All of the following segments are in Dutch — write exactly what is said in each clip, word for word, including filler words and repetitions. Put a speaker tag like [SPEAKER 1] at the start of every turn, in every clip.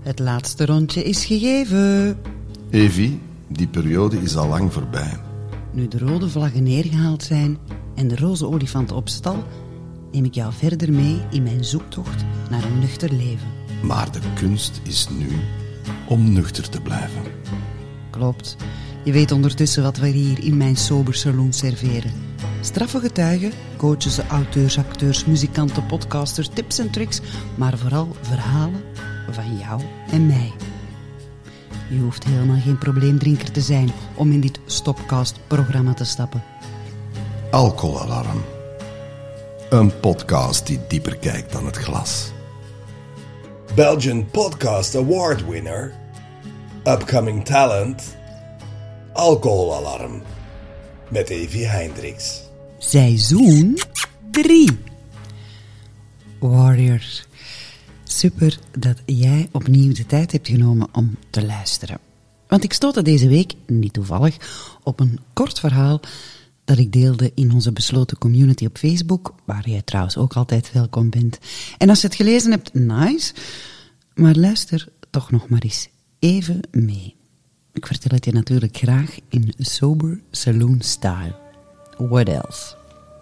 [SPEAKER 1] Het laatste rondje is gegeven.
[SPEAKER 2] Evie, die periode is al lang voorbij.
[SPEAKER 1] Nu de rode vlaggen neergehaald zijn en de roze olifanten op stal, neem ik jou verder mee in mijn zoektocht naar een nuchter leven.
[SPEAKER 2] Maar de kunst is nu om nuchter te blijven.
[SPEAKER 1] Klopt. Je weet ondertussen wat we hier in mijn sober saloon serveren. Straffe getuigen, coaches, auteurs, acteurs, muzikanten, podcasters, tips en tricks, maar vooral verhalen van jou en mij. Je hoeft helemaal geen probleemdrinker te zijn om in dit Stopcast-programma te stappen.
[SPEAKER 2] Alcoholalarm. Een podcast die dieper kijkt dan het glas.
[SPEAKER 3] Belgian Podcast Award winner, upcoming talent, Alcoholalarm, met Evie Hendricks.
[SPEAKER 1] Seizoen drie. Warrior, super dat jij opnieuw de tijd hebt genomen om te luisteren. Want ik stootte deze week, niet toevallig, op een kort verhaal dat ik deelde in onze besloten community op Facebook, waar jij trouwens ook altijd welkom bent. En als je het gelezen hebt, nice, maar luister toch nog maar eens even mee. Ik vertel het je natuurlijk graag in sober saloon style. What else?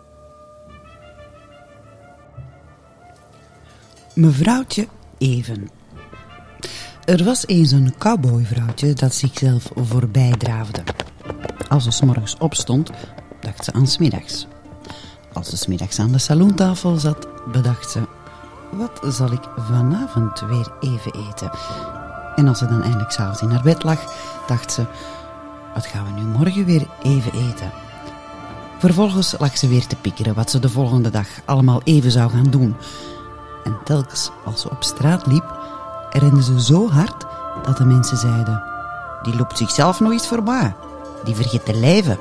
[SPEAKER 1] Mevrouwtje Even. Er was eens een cowboyvrouwtje dat zichzelf voorbij draafde. Als ze 's morgens opstond, dacht ze aan 's middags. Als ze 's middags aan de saloontafel zat, bedacht ze: wat zal ik vanavond weer even eten? En als ze dan eindelijk 's avonds in haar bed lag, dacht ze: wat gaan we nu morgen weer even eten? Vervolgens lag ze weer te piekeren wat ze de volgende dag allemaal even zou gaan doen. En telkens als ze op straat liep, rende ze zo hard dat de mensen zeiden: die loopt zichzelf nog eens voorbij. Die vergeet te leven.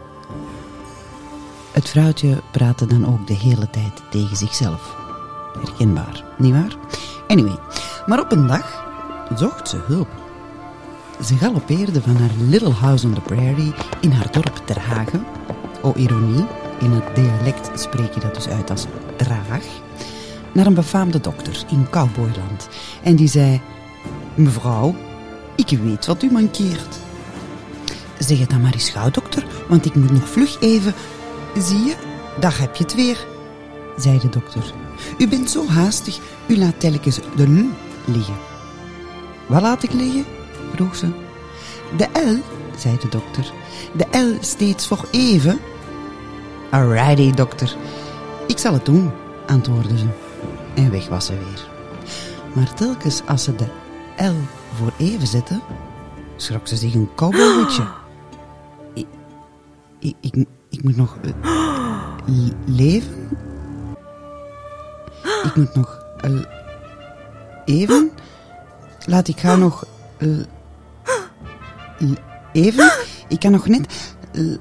[SPEAKER 1] Het vrouwtje praatte dan ook de hele tijd tegen zichzelf. Herkenbaar, nietwaar? Anyway, maar op een dag zocht ze hulp. Ze galoppeerde van haar little house on the prairie in haar dorp Ter Hagen. Oh, ironie, in het dialect spreek je dat dus uit als traag. Naar een befaamde dokter in Cowboyland. En die zei: mevrouw, ik weet wat u mankeert. Zeg het dan maar eens gauw, dokter, want ik moet nog vlug even... Zie je, daar heb je het weer, zei de dokter. U bent zo haastig, u laat telkens de L liggen. Wat laat ik liggen? Vroeg ze. De L, zei de dokter. De L steeds voor even. Alrighty, dokter. Ik zal het doen, antwoordde ze. En weg was ze weer. Maar telkens als ze de L voor even zette, schrok ze zich een cowboytje. Ik, ik, ik, ik moet nog uh, leven. Ik moet nog uh, even. Laat ik gauw nog uh, even. Ik kan nog net uh,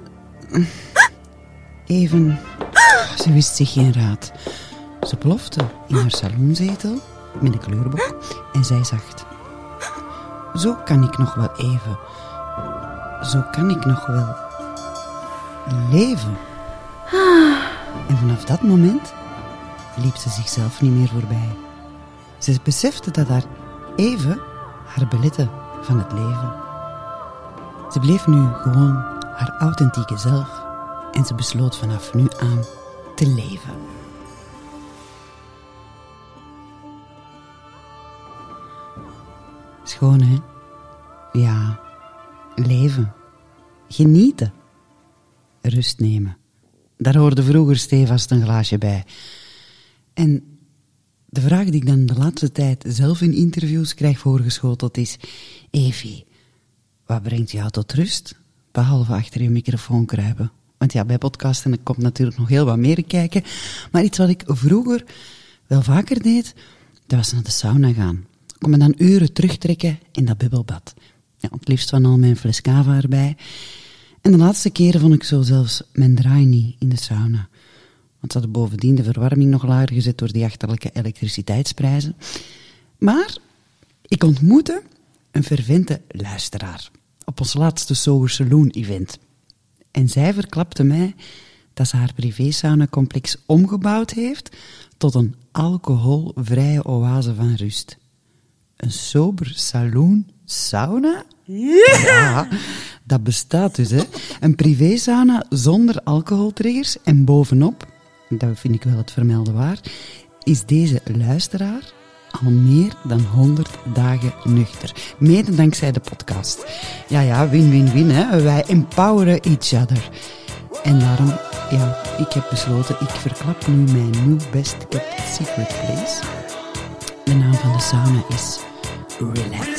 [SPEAKER 1] even. Ze wist zich geen raad. Ze plofte in haar saloonzetel met een kleurbok en zei zacht: zo kan ik nog wel even. Zo kan ik nog wel leven. En vanaf dat moment liep ze zichzelf niet meer voorbij. Ze besefte dat haar even haar belette van het leven. Ze bleef nu gewoon haar authentieke zelf en ze besloot vanaf nu aan te leven. Schoon, hè? Ja, leven. Genieten. Rust nemen. Daar hoorde vroeger stevast een glaasje bij. En de vraag die ik dan de laatste tijd zelf in interviews krijg voorgeschoteld is: Evie, wat brengt jou tot rust? Behalve achter je microfoon kruipen. Want ja, bij podcasten komt natuurlijk nog heel wat meer kijken. Maar iets wat ik vroeger wel vaker deed, dat was naar de sauna gaan. Kom me dan uren terugtrekken in dat bubbelbad. Ja, het liefst van al mijn fles cava erbij. En de laatste keren vond ik zo zelfs mijn draai niet in de sauna. Want ze hadden bovendien de verwarming nog lager gezet door die achterlijke elektriciteitsprijzen. Maar ik ontmoette een fervente luisteraar op ons laatste Sober Saloon event. En zij verklapte mij dat ze haar privé-sauna-complex omgebouwd heeft tot een alcoholvrije oase van rust. Een sober saloon sauna? Ja, dat bestaat dus, hè. Een privé-sauna zonder alcoholtriggers. En bovenop, dat vind ik wel het vermelden waar, is deze luisteraar al meer dan honderd dagen nuchter. Mede dankzij de podcast. Ja, ja, win-win-win, hè. Wij empoweren each other. En daarom, ja, ik heb besloten, ik verklap nu mijn nieuw best kept secret place. De naam van de sauna is Relax.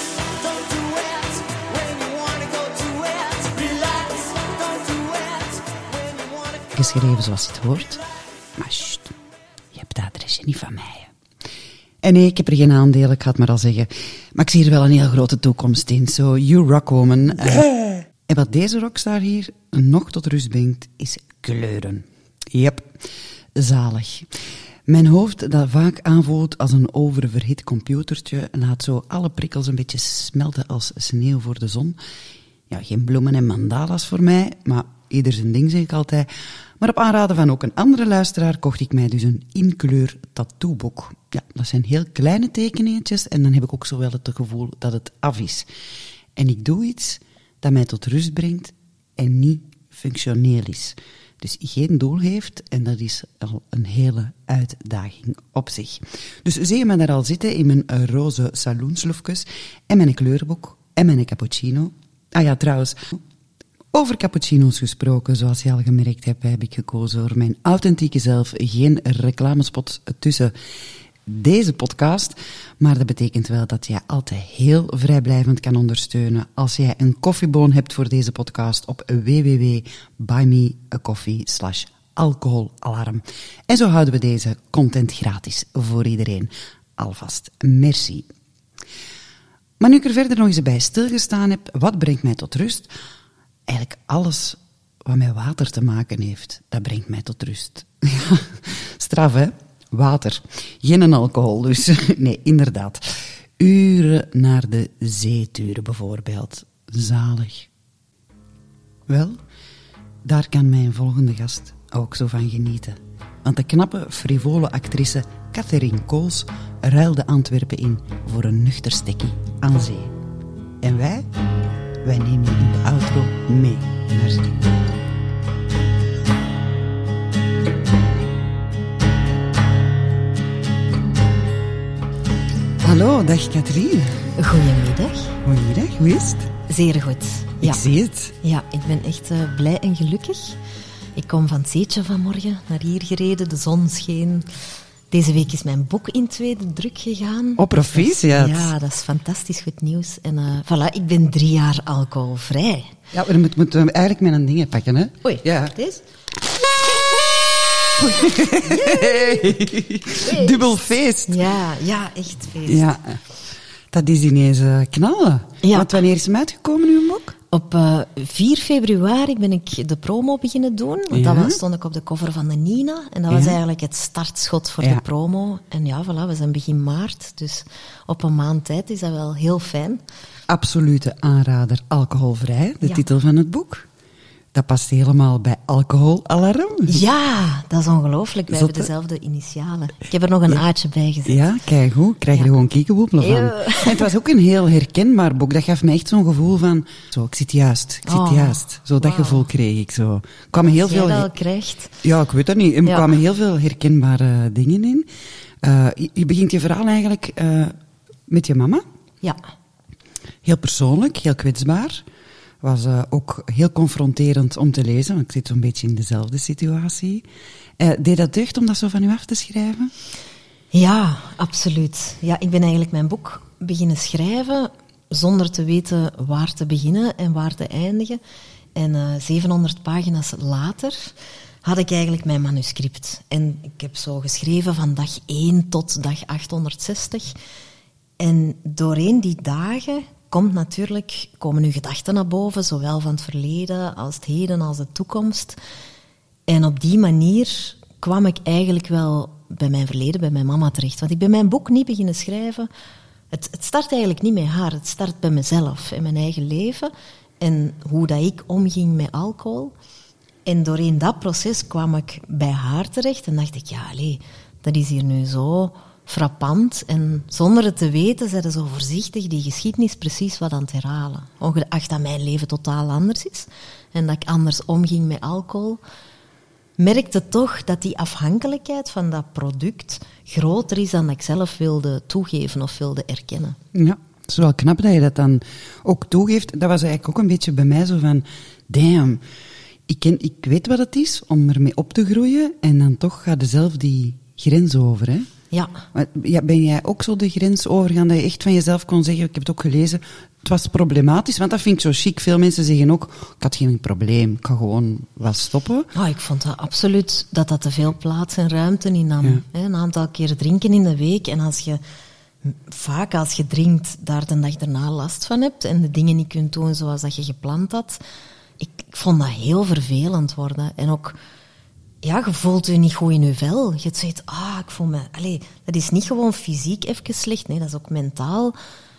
[SPEAKER 1] Geschreven zoals het hoort. Maar sst, je hebt het adresje niet van mij. Hè. En nee, ik heb er geen aandeel, ik ga het maar al zeggen. Maar ik zie er wel een heel grote toekomst in. So, you rock, woman. Uh, en wat deze rockstar hier nog tot rust brengt, is kleuren. Yep, zalig. Mijn hoofd, dat vaak aanvoelt als een oververhit computertje, laat zo alle prikkels een beetje smelten als sneeuw voor de zon. Ja, geen bloemen en mandala's voor mij, maar ieder zijn ding, zeg ik altijd. Maar op aanraden van ook een andere luisteraar kocht ik mij dus een inkleur tattooboek. Ja, dat zijn heel kleine tekeningetjes en dan heb ik ook zo wel het gevoel dat het af is. En ik doe iets dat mij tot rust brengt en niet functioneel is. Dus geen doel heeft en dat is al een hele uitdaging op zich. Dus zie je me daar al zitten in mijn uh, roze saloonsloefjes en mijn kleurboek en mijn cappuccino. Ah ja, trouwens, over cappuccino's gesproken, zoals je al gemerkt hebt, heb ik gekozen voor mijn authentieke zelf. Geen reclamespot tussen deze podcast, maar dat betekent wel dat jij altijd heel vrijblijvend kan ondersteunen als jij een koffieboon hebt voor deze podcast op w w w punt buy me a coffee slash alcoholalarm. En zo houden we deze content gratis voor iedereen. Alvast, merci. Maar nu ik er verder nog eens bij stilgestaan heb, wat brengt mij tot rust? Eigenlijk alles wat met water te maken heeft, dat brengt mij tot rust. Straf, hè? Water. Geen alcohol, dus. Nee, inderdaad. Uren naar de zee turen, bijvoorbeeld. Zalig. Wel, daar kan mijn volgende gast ook zo van genieten. Want de knappe, frivole actrice Catherine Kools ruilde Antwerpen in voor een nuchter stekkie aan zee. En wij? Wij nemen je in de outro mee naar zee. Hallo, dag Katrien.
[SPEAKER 4] Goedemiddag.
[SPEAKER 1] Goedemiddag, hoe is het?
[SPEAKER 4] Zeer goed. Ja.
[SPEAKER 1] Ik zie het.
[SPEAKER 4] Ja, ik ben echt uh, blij en gelukkig. Ik kom van het zeetje vanmorgen naar hier gereden, de zon scheen. Deze week is mijn boek in tweede druk gegaan.
[SPEAKER 1] Oh, proficiat.
[SPEAKER 4] Ja, dat is fantastisch goed nieuws. En uh, voilà, ik ben drie jaar alcoholvrij.
[SPEAKER 1] Ja, we moeten, moeten eigenlijk met een ding pakken, hè?
[SPEAKER 4] Oei,
[SPEAKER 1] ja.
[SPEAKER 4] Deze?
[SPEAKER 1] Hey. Dubbel feest.
[SPEAKER 4] Ja, ja, echt feest.
[SPEAKER 1] Ja, dat is ineens uh, knallen.
[SPEAKER 4] Ja.
[SPEAKER 1] Want wanneer is hem uitgekomen, uw boek?
[SPEAKER 4] Op uh, vier februari ben ik de promo beginnen doen. Want
[SPEAKER 1] Ja.
[SPEAKER 4] dat was, stond ik op de cover van de Nina. En dat
[SPEAKER 1] Ja.
[SPEAKER 4] was eigenlijk het startschot voor
[SPEAKER 1] Ja.
[SPEAKER 4] de promo. En ja, voilà, we zijn begin maart. Dus op een maand tijd is dat wel heel fijn.
[SPEAKER 1] Absolute aanrader, alcoholvrij, de
[SPEAKER 4] Ja.
[SPEAKER 1] titel van het boek. Dat past helemaal bij alcoholalarm.
[SPEAKER 4] Ja, dat is ongelooflijk. We
[SPEAKER 1] Zotte.
[SPEAKER 4] hebben dezelfde initialen. Ik heb er nog een aatje bij gezet.
[SPEAKER 1] Ja, kijk hoe, krijg je
[SPEAKER 4] Ja.
[SPEAKER 1] er gewoon kiekenwoepelen van.
[SPEAKER 4] Ja.
[SPEAKER 1] En het was ook een heel herkenbaar boek. Dat gaf me echt zo'n gevoel van, zo, ik zit juist, ik zit
[SPEAKER 4] Oh,
[SPEAKER 1] juist. Zo, dat
[SPEAKER 4] wauw.
[SPEAKER 1] gevoel kreeg ik zo. Er kwamen heel
[SPEAKER 4] Als jij
[SPEAKER 1] veel...
[SPEAKER 4] dat al krijgt.
[SPEAKER 1] Ja, ik weet dat niet. Er
[SPEAKER 4] Ja.
[SPEAKER 1] kwamen heel veel herkenbare dingen in. Uh, je, je begint je verhaal eigenlijk uh, met je mama.
[SPEAKER 4] Ja.
[SPEAKER 1] Heel persoonlijk, heel kwetsbaar. Was uh, ook heel confronterend om te lezen, want ik zit zo'n beetje in dezelfde situatie. Uh, deed dat deugd om dat zo van u af te schrijven?
[SPEAKER 4] Ja, absoluut. Ja, ik ben eigenlijk mijn boek beginnen schrijven zonder te weten waar te beginnen en waar te eindigen. En uh, zevenhonderd pagina's later had ik eigenlijk mijn manuscript. En ik heb zo geschreven van dag één tot dag achthonderdzestig. En doorheen die dagen komt natuurlijk, komen uw gedachten naar boven, zowel van het verleden als het heden als de toekomst. En op die manier kwam ik eigenlijk wel bij mijn verleden, bij mijn mama terecht. Want ik ben mijn boek niet beginnen schrijven. Het, het start eigenlijk niet met haar, het start bij mezelf en mijn eigen leven. En hoe dat ik omging met alcohol. En doorheen dat proces kwam ik bij haar terecht en dacht ik, ja, allee, dat is hier nu zo frappant. En zonder het te weten, zijn ze zo voorzichtig die geschiedenis precies wat aan het herhalen. Ongeacht dat mijn leven totaal anders is en dat ik anders omging met alcohol, merkte toch dat die afhankelijkheid van dat product groter is dan dat ik zelf wilde toegeven of wilde erkennen.
[SPEAKER 1] Ja, het is wel knap dat je dat dan ook toegeeft. Dat was eigenlijk ook een beetje bij mij zo van, damn, ik, ken, ik weet wat het is om ermee op te groeien en dan toch gaat er zelf die grens over, hè?
[SPEAKER 4] Ja.
[SPEAKER 1] Ja, ben jij ook zo de grens overgaan dat je echt van jezelf kon zeggen, ik heb het ook gelezen, het was problematisch, want dat vind ik zo chic. Veel mensen zeggen ook, ik had geen probleem, ik ga gewoon wel stoppen.
[SPEAKER 4] Oh, ik vond dat absoluut dat dat te veel plaats en ruimte innam.
[SPEAKER 1] Ja.
[SPEAKER 4] Een aantal keer drinken in de week en als je, vaak als je drinkt, daar de dag daarna last van hebt en de dingen niet kunt doen zoals dat je gepland had, ik, ik vond dat heel vervelend worden. En ook, ja, je voelt je niet goed in je vel. Je hebt zoiets, ah, ik voel me... Allee, dat is niet gewoon fysiek even slecht, nee, dat is ook mentaal.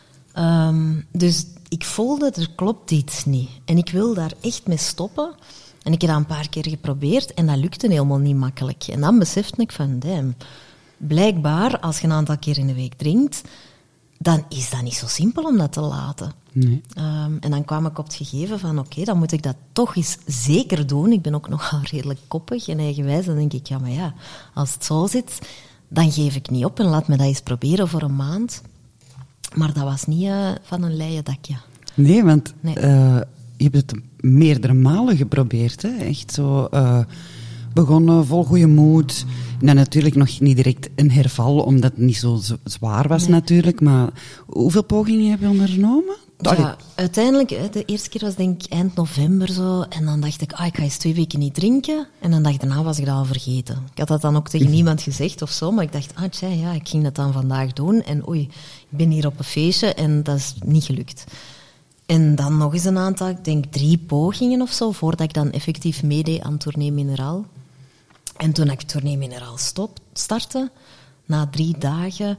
[SPEAKER 4] Um, dus ik voelde, er klopt iets niet. En ik wil daar echt mee stoppen. En ik heb dat een paar keer geprobeerd en dat lukte helemaal niet makkelijk. En dan besefte ik van, damn, blijkbaar, als je een aantal keer in de week drinkt, dan is dat niet zo simpel om dat te laten.
[SPEAKER 1] Nee.
[SPEAKER 4] Um, en dan kwam ik op het gegeven van, oké, okay, dan moet ik dat toch eens zeker doen. Ik ben ook nogal redelijk koppig en eigenwijs. Dan denk ik, ja, maar ja, als het zo zit, dan geef ik niet op en laat me dat eens proberen voor een maand. Maar dat was niet uh, van een leien dakje.
[SPEAKER 1] Nee, want
[SPEAKER 4] Nee.
[SPEAKER 1] Uh, je hebt het meerdere malen geprobeerd, hè? Echt zo uh, begonnen, vol goede moed. Nou, natuurlijk nog niet direct een herval, omdat het niet zo z- zwaar was
[SPEAKER 4] Nee.
[SPEAKER 1] natuurlijk. Maar hoeveel pogingen heb je ondernomen?
[SPEAKER 4] Ja, uiteindelijk, hè, de eerste keer was denk ik eind november zo. En dan dacht ik, ah, ik ga eens twee weken niet drinken. En dan dag daarna was ik dat al vergeten. Ik had dat dan ook tegen niemand gezegd of zo. Maar ik dacht, ah, tja, ja, ik ging dat dan vandaag doen. En oei, ik ben hier op een feestje en dat is niet gelukt. En dan nog eens een aantal, ik denk drie pogingen of zo, voordat ik dan effectief meedeed aan Tournee Mineraal. En toen ik Tournee Mineraal stop, startte, na drie dagen,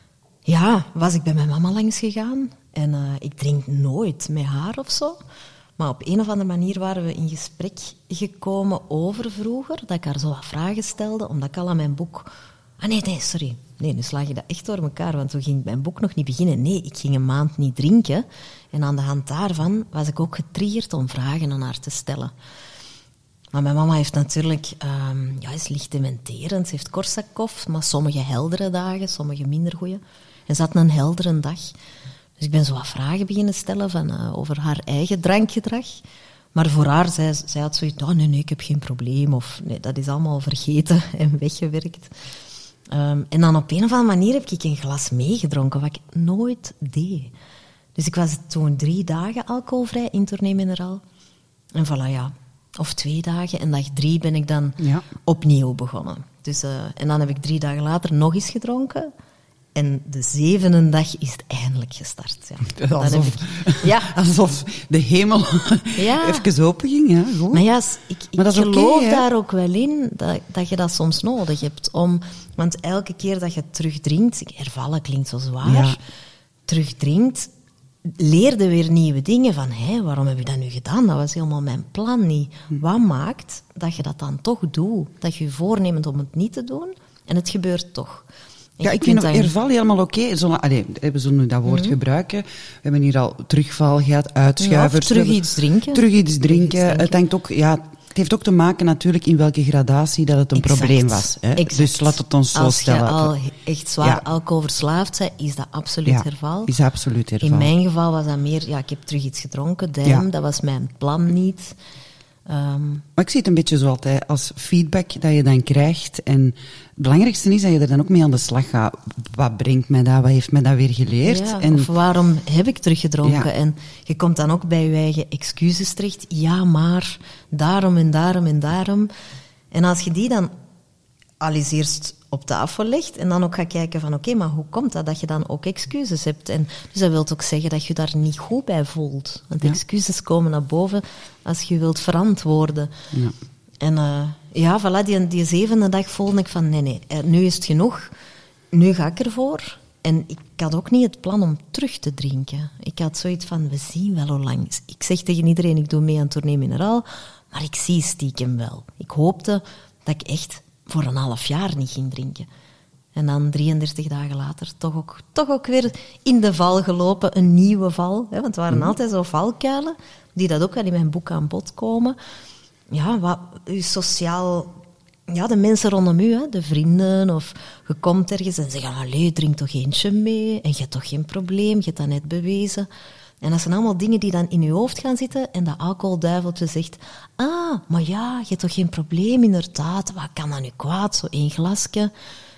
[SPEAKER 4] ja, was ik bij mijn mama langs gegaan. En uh, ik drink nooit met haar of zo. Maar op een of andere manier waren we in gesprek gekomen over vroeger, dat ik haar zo wat vragen stelde, omdat ik al aan mijn boek... Ah nee, nee, sorry. Nee, nu sla je dat echt door elkaar, want toen ging mijn boek nog niet beginnen. Nee, ik ging een maand niet drinken. En aan de hand daarvan was ik ook getriggerd om vragen aan haar te stellen. Maar mijn mama heeft natuurlijk... Um, ja, is licht dementerend. Ze heeft Korsakoff, maar sommige heldere dagen, sommige minder goeie. En ze had een heldere dag. Dus ik ben zo wat vragen beginnen stellen van, uh, over haar eigen drankgedrag. Maar voor haar, zij, zij had zoiets, oh nee, nee, ik heb geen probleem. Of nee, dat is allemaal vergeten en weggewerkt. Um, en dan op een of andere manier heb ik een glas meegedronken, wat ik nooit deed. Dus ik was toen drie dagen alcoholvrij in Tournee Mineraal. En voilà, ja. Of twee dagen. En dag drie ben ik dan
[SPEAKER 1] Ja.
[SPEAKER 4] opnieuw begonnen. Dus, uh, en dan heb ik drie dagen later nog eens gedronken. En de zevende dag is het eindelijk gestart. Ja. Dan heb
[SPEAKER 1] Alsof,
[SPEAKER 4] ik, ja,
[SPEAKER 1] alsof de hemel
[SPEAKER 4] Ja.
[SPEAKER 1] even open ging. Ja, goed.
[SPEAKER 4] maar ja, s- ik, ik
[SPEAKER 1] Maar dat is oké,
[SPEAKER 4] geloof
[SPEAKER 1] hè?
[SPEAKER 4] daar ook wel in dat, dat je dat soms nodig hebt. Om, want elke keer dat je terugdrinkt, ik- hervallen klinkt zo zwaar,
[SPEAKER 1] Ja.
[SPEAKER 4] terugdrinkt, leerde weer nieuwe dingen van, hé, waarom heb je dat nu gedaan? Dat was helemaal mijn plan niet. Wat maakt dat je dat dan toch doet? Dat je je voorneemt om het niet te doen en het gebeurt toch. En
[SPEAKER 1] Ja,
[SPEAKER 4] je
[SPEAKER 1] ik vind
[SPEAKER 4] kunt
[SPEAKER 1] ook
[SPEAKER 4] dan-
[SPEAKER 1] herval helemaal oké. Zo, allee, we zullen nu dat woord gebruiken. We hebben hier al terugval gehad, uitschuivers.
[SPEAKER 4] Ja, of terug
[SPEAKER 1] We hebben-
[SPEAKER 4] iets drinken.
[SPEAKER 1] Terug iets
[SPEAKER 4] Terug
[SPEAKER 1] drinken.
[SPEAKER 4] iets drinken.
[SPEAKER 1] Het, hangt ook, ja, het heeft ook te maken natuurlijk in welke gradatie dat het een
[SPEAKER 4] Exact.
[SPEAKER 1] probleem was. Hè?
[SPEAKER 4] Exact.
[SPEAKER 1] Dus laat het ons zo
[SPEAKER 4] Als
[SPEAKER 1] stellen.
[SPEAKER 4] je al echt zwaar
[SPEAKER 1] Ja.
[SPEAKER 4] alcoholverslaafd bent, is dat absoluut
[SPEAKER 1] Ja,
[SPEAKER 4] herval.
[SPEAKER 1] is absoluut herval.
[SPEAKER 4] In mijn geval was dat meer, ja, ik heb terug iets gedronken, damn,
[SPEAKER 1] Ja.
[SPEAKER 4] dat was mijn plan niet. Ehm,
[SPEAKER 1] Maar ik zie het een beetje zo altijd als feedback dat je dan krijgt. En het belangrijkste is dat je er dan ook mee aan de slag gaat. Wat brengt mij dat? Wat heeft mij dat weer geleerd?
[SPEAKER 4] ja,
[SPEAKER 1] en,
[SPEAKER 4] Of waarom heb ik teruggedronken?
[SPEAKER 1] Ja.
[SPEAKER 4] En je komt dan ook bij je eigen excuses terecht. Ja, maar daarom en daarom en daarom. En als je die dan al eens eerst op tafel legt en dan ook gaat kijken van oké, maar hoe komt dat dat je dan ook excuses hebt? En dus dat wil ook zeggen dat je daar niet goed bij voelt. Want
[SPEAKER 1] Ja.
[SPEAKER 4] excuses komen naar boven als je wilt verantwoorden.
[SPEAKER 1] ja.
[SPEAKER 4] En uh, ja, voilà, die, die zevende dag voelde ik van nee, nee, eh, nu is het genoeg. Nu ga ik ervoor. En ik had ook niet het plan om terug te drinken. Ik had zoiets van, we zien wel hoe lang. Ik zeg tegen iedereen, ik doe mee aan Tournee Mineraal, maar ik zie stiekem wel. Ik hoopte dat ik echt voor een half jaar niet ging drinken. En dan drieëndertig dagen later toch ook, toch ook weer in de val gelopen, een nieuwe val. Hè, want het waren mm. altijd zo valkuilen, die dat ook wel in mijn boek aan bod komen. Ja, wat uw sociaal... Ja, de mensen rondom u, hè, de vrienden, of je komt ergens en zeggen, allee, drink toch eentje mee, en je hebt toch geen probleem, je hebt dat net bewezen. En dat zijn allemaal dingen die dan in je hoofd gaan zitten, en dat alcoholduiveltje zegt, ah, maar ja, je hebt toch geen probleem, inderdaad, wat kan dat nu kwaad, zo één glasje...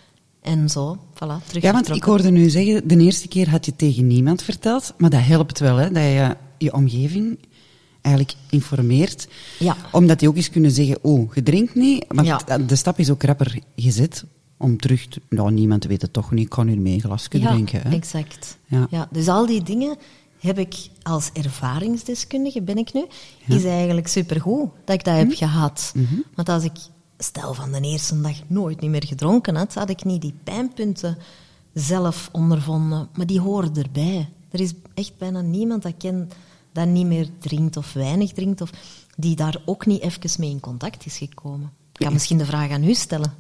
[SPEAKER 4] En zo, voilà, terug.
[SPEAKER 1] Ja, want ik hoorde nu zeggen, de eerste keer had je tegen niemand verteld, maar dat helpt wel, hè, dat je je omgeving eigenlijk informeert.
[SPEAKER 4] Ja.
[SPEAKER 1] Omdat die ook eens kunnen zeggen, oh, je drinkt niet, maar
[SPEAKER 4] Ja.
[SPEAKER 1] de stap is ook rapper gezet om terug te... Nou, niemand weet het toch niet, ik kan nu mee een glasje
[SPEAKER 4] Ja,
[SPEAKER 1] drinken. Hè.
[SPEAKER 4] exact.
[SPEAKER 1] Ja.
[SPEAKER 4] Ja, dus al die dingen heb ik als ervaringsdeskundige, ben ik nu,
[SPEAKER 1] Ja.
[SPEAKER 4] is eigenlijk supergoed dat ik dat heb gehad.
[SPEAKER 1] Mhm.
[SPEAKER 4] Want als ik... Stel van de eerste dag nooit niet meer gedronken had, had ik niet die pijnpunten zelf ondervonden. Maar die horen erbij. Er is echt bijna niemand dat ik ken dat niet meer drinkt of weinig drinkt, of die daar ook niet even mee in contact is gekomen. Ik kan misschien de vraag aan u stellen.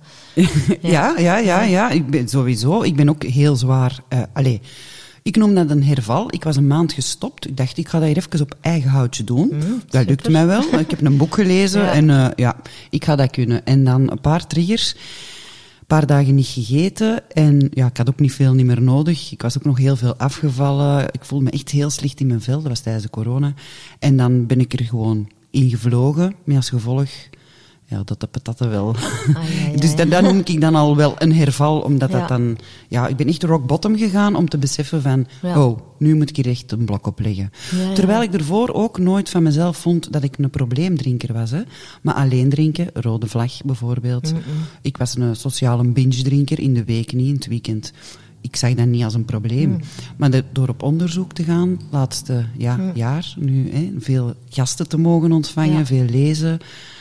[SPEAKER 1] Ja, ja, ja, ja. Ik ben, sowieso. Ik ben ook heel zwaar... Uh, allez, ik noem dat een herval. Ik was een maand gestopt. Ik dacht, ik ga dat hier even op eigen houtje doen.
[SPEAKER 4] Mm,
[SPEAKER 1] dat
[SPEAKER 4] super.
[SPEAKER 1] lukte mij wel. Ik heb een boek gelezen
[SPEAKER 4] Ja.
[SPEAKER 1] en uh, ja, ik ga dat kunnen. En dan een paar triggers. Een paar dagen niet gegeten. En ja, ik had ook niet veel niet meer nodig. Ik was ook nog heel veel afgevallen. Ik voelde me echt heel slecht in mijn vel. Dat was tijdens de corona. En dan ben ik er gewoon ingevlogen. Met als gevolg... Ja, dat de patatten wel.
[SPEAKER 4] Ai, ai, ai.
[SPEAKER 1] Dus dat, dat noem ik dan al wel een herval, omdat
[SPEAKER 4] Ja.
[SPEAKER 1] dat dan... Ja, ik ben echt rock bottom gegaan om te beseffen van...
[SPEAKER 4] Ja.
[SPEAKER 1] Oh, nu moet ik hier echt een blok op leggen.
[SPEAKER 4] Ja, ja.
[SPEAKER 1] Terwijl ik ervoor ook nooit van mezelf vond dat ik een probleemdrinker was. Hè. Maar alleen drinken, rode vlag bijvoorbeeld.
[SPEAKER 4] Mm-mm.
[SPEAKER 1] Ik was een sociale binge-drinker, in de week niet, in het weekend. Ik zag dat niet als een probleem.
[SPEAKER 4] Mm.
[SPEAKER 1] Maar de- door op onderzoek te gaan, laatste ja,
[SPEAKER 4] Mm.
[SPEAKER 1] jaar, nu hè, veel gasten te mogen ontvangen,
[SPEAKER 4] Ja.
[SPEAKER 1] veel lezen...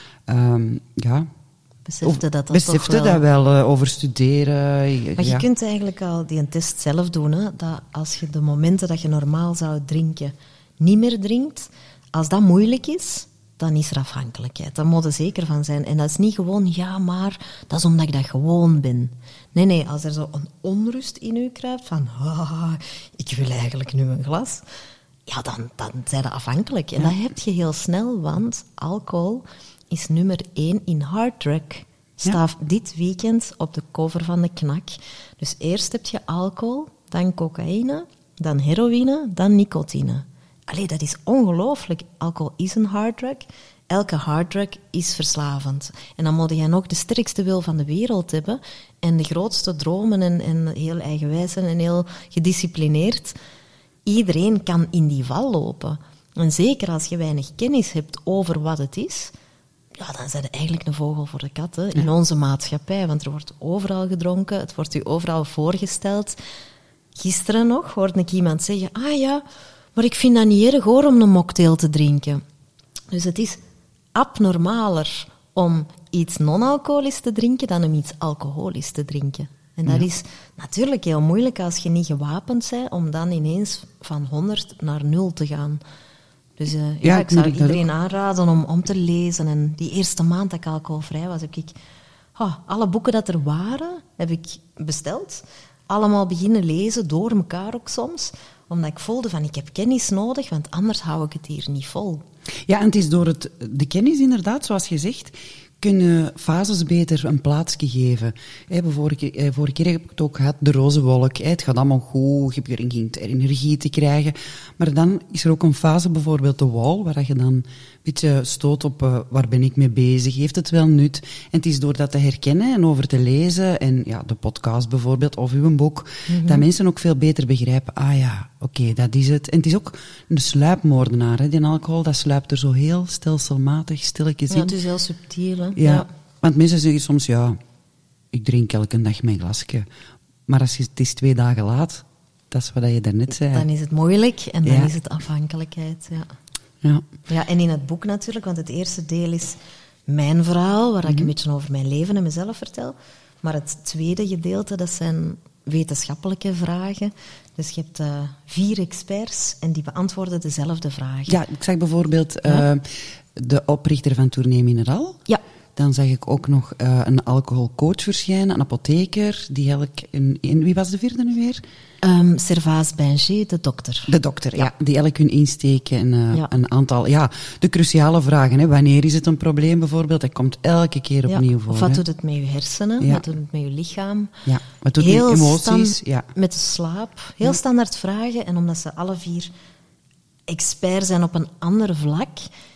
[SPEAKER 1] Um, ja,
[SPEAKER 4] Besefte dat dat
[SPEAKER 1] besefte
[SPEAKER 4] toch wel...
[SPEAKER 1] dat wel, uh, over studeren.
[SPEAKER 4] Maar je
[SPEAKER 1] ja.
[SPEAKER 4] kunt eigenlijk al die test zelf doen. Hè? Dat als je de momenten dat je normaal zou drinken niet meer drinkt, als dat moeilijk is, dan is er afhankelijkheid. Daar moet je zeker van zijn. En dat is niet gewoon, ja, maar dat is omdat ik dat gewoon ben. Nee, nee, als er zo een onrust in u kruipt van, ah, ik wil eigenlijk nu een glas, ja, dan, dan zijn je afhankelijk. En
[SPEAKER 1] Ja.
[SPEAKER 4] dat heb je heel snel, want alcohol is nummer één in harddrug. Staat dit weekend op de cover van de Knak. Dus eerst heb je alcohol, dan cocaïne, dan heroïne, dan nicotine. Allee, dat is ongelooflijk. Alcohol is een harddrug. Elke harddrug is verslavend. En dan moet je nog de sterkste wil van de wereld hebben en de grootste dromen en, en heel eigenwijs en heel gedisciplineerd. Iedereen kan in die val lopen. En zeker als je weinig kennis hebt over wat het is, ja, dan zijn je eigenlijk een vogel voor de kat, hè, in onze maatschappij. Want er wordt overal gedronken, het wordt u overal voorgesteld. Gisteren nog hoorde ik iemand zeggen, ah ja, maar ik vind dat niet erg hoor om een mocktail te drinken. Dus het is abnormaler om iets non-alcoholisch te drinken dan om iets alcoholisch te drinken. En dat
[SPEAKER 1] Ja.
[SPEAKER 4] is natuurlijk heel moeilijk als je niet gewapend bent om dan ineens van honderd naar nul te gaan. Dus uh, ja,
[SPEAKER 1] Ja,
[SPEAKER 4] ik zou
[SPEAKER 1] ik merk dat
[SPEAKER 4] iedereen aanraden om, om te lezen. En die eerste maand dat ik alcoholvrij was, heb ik oh, alle boeken dat er waren, heb ik besteld. Allemaal beginnen lezen, door elkaar ook soms. Omdat ik voelde van, ik heb kennis nodig, want anders hou ik het hier niet vol.
[SPEAKER 1] Ja, en het is door het, de kennis inderdaad, zoals je zegt, kunnen fases beter een plaatsje geven. Hey, vorige, keer, vorige keer heb ik het ook gehad, de roze wolk. Hey, het gaat allemaal goed, je begint energie te krijgen. Maar dan is er ook een fase, bijvoorbeeld de wall, waar je dan een beetje stoot op uh, waar ben ik mee bezig, heeft het wel nut? En het is door dat te herkennen en over te lezen, en ja, de podcast bijvoorbeeld, of uw boek, mm-hmm. dat mensen ook veel beter begrijpen, ah ja, oké, okay, dat is het. En het is ook een sluipmoordenaar, hè, die alcohol, dat sluipt er zo heel stelselmatig, stilletjes in.
[SPEAKER 4] Ja, het is heel subtiel, hè?
[SPEAKER 1] Ja,
[SPEAKER 4] Ja.
[SPEAKER 1] want mensen zeggen soms, ja, ik drink elke dag mijn glasje. Maar als je, het is twee dagen laat, dat is wat je daarnet zei.
[SPEAKER 4] Dan is het moeilijk en dan
[SPEAKER 1] Ja.
[SPEAKER 4] is het afhankelijkheid, ja.
[SPEAKER 1] Ja.
[SPEAKER 4] Ja, en in het boek natuurlijk, want het eerste deel is mijn verhaal, waar ik een beetje over mijn leven en mezelf vertel. Maar het tweede gedeelte, dat zijn wetenschappelijke vragen. Dus je hebt uh, vier experts en die beantwoorden dezelfde vragen.
[SPEAKER 1] Ja, ik zag bijvoorbeeld uh,
[SPEAKER 4] Ja.
[SPEAKER 1] de oprichter van Tournee Mineral.
[SPEAKER 4] Ja.
[SPEAKER 1] Dan zag ik ook nog uh, een alcoholcoach verschijnen, een apotheker, die elk... Een, een, wie was de vierde nu weer?
[SPEAKER 4] Um, Servaas Binger, de dokter.
[SPEAKER 1] De dokter, ja.
[SPEAKER 4] ja.
[SPEAKER 1] Die elk hun insteken en uh,
[SPEAKER 4] ja.
[SPEAKER 1] een aantal... Ja, de cruciale vragen. Hè. Wanneer is het een probleem bijvoorbeeld? Dat komt elke keer opnieuw
[SPEAKER 4] ja.
[SPEAKER 1] voor.
[SPEAKER 4] Of wat
[SPEAKER 1] hè.
[SPEAKER 4] doet het met je hersenen?
[SPEAKER 1] Ja.
[SPEAKER 4] Wat doet het met je lichaam?
[SPEAKER 1] Ja, wat doet
[SPEAKER 4] Heel
[SPEAKER 1] het met emoties?
[SPEAKER 4] stand,
[SPEAKER 1] Ja.
[SPEAKER 4] Met de slaap. Heel
[SPEAKER 1] ja.
[SPEAKER 4] standaard vragen. En omdat ze alle vier expert zijn op een ander vlak,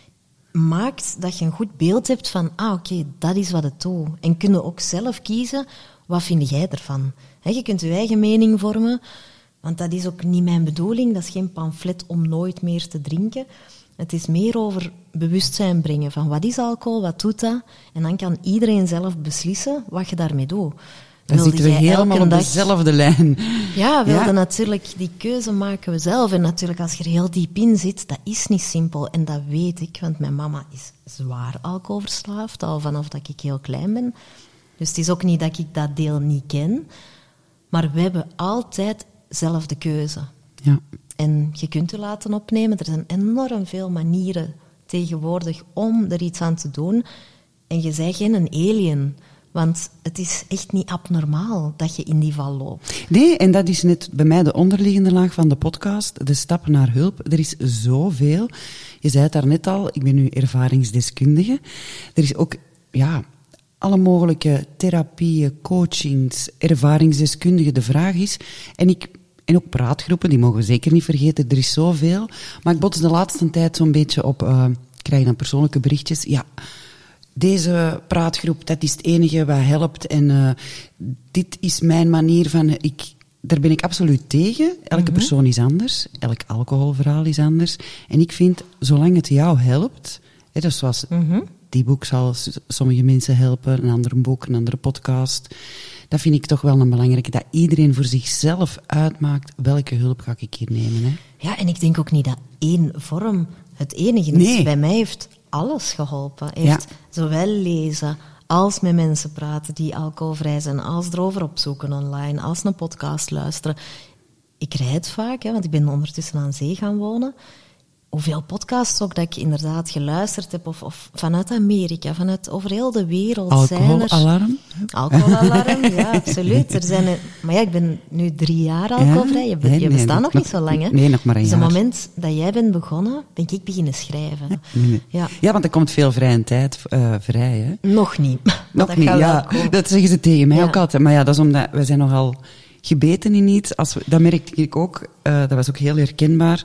[SPEAKER 4] maakt dat je een goed beeld hebt van, ah oké, okay, dat is wat het doet. En kun je ook zelf kiezen, wat vind jij ervan? He, je kunt je eigen mening vormen, want dat is ook niet mijn bedoeling. Dat is geen pamflet om nooit meer te drinken. Het is meer over bewustzijn brengen van wat is alcohol, wat doet dat? En dan kan iedereen zelf beslissen wat je daarmee doet.
[SPEAKER 1] Dan
[SPEAKER 4] Wilde
[SPEAKER 1] zitten we
[SPEAKER 4] jij
[SPEAKER 1] helemaal
[SPEAKER 4] elke
[SPEAKER 1] op
[SPEAKER 4] dag...
[SPEAKER 1] dezelfde lijn.
[SPEAKER 4] Ja, wilde
[SPEAKER 1] Ja.
[SPEAKER 4] natuurlijk, die keuze maken we zelf. En natuurlijk, als je er heel diep in zit, dat is niet simpel. En dat weet ik, want mijn mama is zwaar alcoholverslaafd, al vanaf dat ik heel klein ben. Dus het is ook niet dat ik dat deel niet ken. Maar we hebben altijd zelf de keuze.
[SPEAKER 1] Ja.
[SPEAKER 4] En je kunt je laten opnemen. Er zijn enorm veel manieren tegenwoordig om er iets aan te doen. En je bent geen een alien. Want het is echt niet abnormaal dat je in die val loopt.
[SPEAKER 1] Nee, en dat is net bij mij de onderliggende laag van de podcast, de stap naar hulp. Er is zoveel. Je zei het daarnet al, ik ben nu ervaringsdeskundige. Er is ook, ja, alle mogelijke therapieën, coachings, ervaringsdeskundigen. De vraag is, en ik... En ook praatgroepen, die mogen we zeker niet vergeten. Er is zoveel. Maar ik bots de laatste tijd zo'n beetje op... Uh, ik krijg dan persoonlijke berichtjes. Ja, deze praatgroep, dat is het enige wat helpt. En uh, dit is mijn manier van... Ik, daar ben ik absoluut tegen. Elke
[SPEAKER 4] Mm-hmm.
[SPEAKER 1] persoon is anders. Elk alcoholverhaal is anders. En ik vind, zolang het jou helpt... Hè, dus zoals
[SPEAKER 4] Mm-hmm.
[SPEAKER 1] die boek zal s- sommige mensen helpen. Een ander boek, een andere podcast... Dat vind ik toch wel een belangrijke, dat iedereen voor zichzelf uitmaakt welke hulp ga ik hier nemen. Hè?
[SPEAKER 4] Ja, en ik denk ook niet dat één vorm het enige is.
[SPEAKER 1] Nee.
[SPEAKER 4] Bij mij heeft alles geholpen. Heeft
[SPEAKER 1] Ja.
[SPEAKER 4] zowel lezen als met mensen praten die alcoholvrij zijn, als erover opzoeken online, als een podcast luisteren. Ik rijd vaak, hè, want ik ben ondertussen aan zee gaan wonen. Hoeveel podcasts ook dat ik inderdaad geluisterd heb, of, of vanuit Amerika, vanuit over heel de wereld zijn er...
[SPEAKER 1] Alcoholalarm?
[SPEAKER 4] Alcoholalarm, ja, absoluut. Er zijn er, maar ja, ik ben nu drie jaar alcoholvrij. Je, be-
[SPEAKER 1] Nee,
[SPEAKER 4] je
[SPEAKER 1] nee,
[SPEAKER 4] bestaat
[SPEAKER 1] nog-
[SPEAKER 4] nog niet zo lang, hè?
[SPEAKER 1] nee, nog maar een
[SPEAKER 4] dus
[SPEAKER 1] jaar.
[SPEAKER 4] op het moment dat jij bent begonnen, ben ik beginnen schrijven.
[SPEAKER 1] Nee, nee.
[SPEAKER 4] Ja.
[SPEAKER 1] Ja, want er komt veel vrije tijd uh, vrij. Hè?
[SPEAKER 4] Nog niet. Maar
[SPEAKER 1] Nog
[SPEAKER 4] dat
[SPEAKER 1] niet,
[SPEAKER 4] gaat
[SPEAKER 1] ja.
[SPEAKER 4] wel komen.
[SPEAKER 1] Dat zeggen ze tegen mij
[SPEAKER 4] Ja.
[SPEAKER 1] ook altijd. Maar ja, dat is omdat we zijn nogal gebeten in iets. Als we, dat merkte ik ook. Uh, dat was ook heel herkenbaar.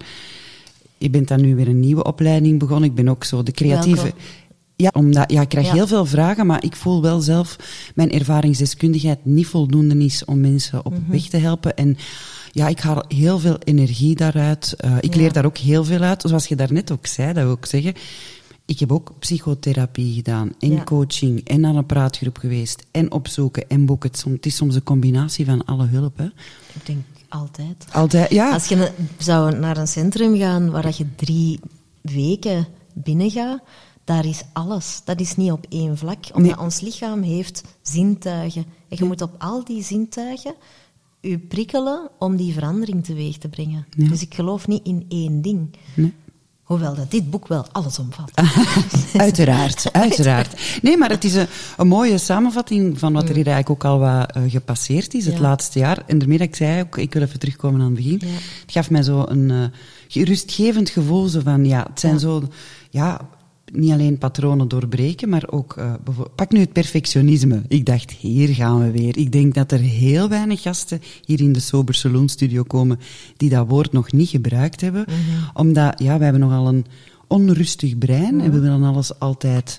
[SPEAKER 1] Je bent dan nu weer een nieuwe opleiding begonnen. Ik ben ook zo de creatieve...
[SPEAKER 4] Welkom.
[SPEAKER 1] Ja, omdat, ja, ik krijg
[SPEAKER 4] Ja.
[SPEAKER 1] heel veel vragen, maar ik voel wel zelf mijn ervaringsdeskundigheid niet voldoende is om mensen op
[SPEAKER 4] Mhm.
[SPEAKER 1] weg te helpen. En ja, ik haal heel veel energie daaruit. Uh, ik
[SPEAKER 4] Ja.
[SPEAKER 1] leer daar ook heel veel uit. Zoals je daarnet ook zei, dat wil ik zeggen. Ik heb ook psychotherapie gedaan, en
[SPEAKER 4] Ja.
[SPEAKER 1] coaching, en aan een praatgroep geweest, en opzoeken, en boeken. Het is soms- het is soms een combinatie van alle hulp, hè.
[SPEAKER 4] Ik denk altijd.
[SPEAKER 1] Altijd, ja.
[SPEAKER 4] Als je ne- zou naar een centrum gaan waar dat je drie weken binnen gaat, daar is alles. Dat is niet op één vlak. Omdat
[SPEAKER 1] Nee.
[SPEAKER 4] ons lichaam heeft zintuigen. En je moet op al die zintuigen je prikkelen om die verandering teweeg te brengen.
[SPEAKER 1] Ja.
[SPEAKER 4] Dus ik geloof niet in één ding.
[SPEAKER 1] Nee.
[SPEAKER 4] Hoewel dat dit boek wel alles omvat.
[SPEAKER 1] Uiteraard, uiteraard. Nee, maar het is een, een mooie samenvatting van wat er hier eigenlijk ook al wat uh, gepasseerd is het
[SPEAKER 4] Ja.
[SPEAKER 1] laatste jaar. En daarmee dat ik zei ook, ik wil even terugkomen aan het begin.
[SPEAKER 4] Ja.
[SPEAKER 1] Het gaf mij zo een uh, gerustgevend gevoel zo van, ja, het zijn
[SPEAKER 4] Ja.
[SPEAKER 1] zo, ja, niet alleen patronen doorbreken, maar ook, uh, bevo- pak nu het perfectionisme. Ik dacht, hier gaan we weer. Ik denk dat er heel weinig gasten hier in de Sober Saloon Studio komen die dat woord nog niet gebruikt hebben.
[SPEAKER 4] Mhm.
[SPEAKER 1] Omdat, ja, wij hebben nogal een onrustig brein
[SPEAKER 4] Mhm.
[SPEAKER 1] en we willen alles altijd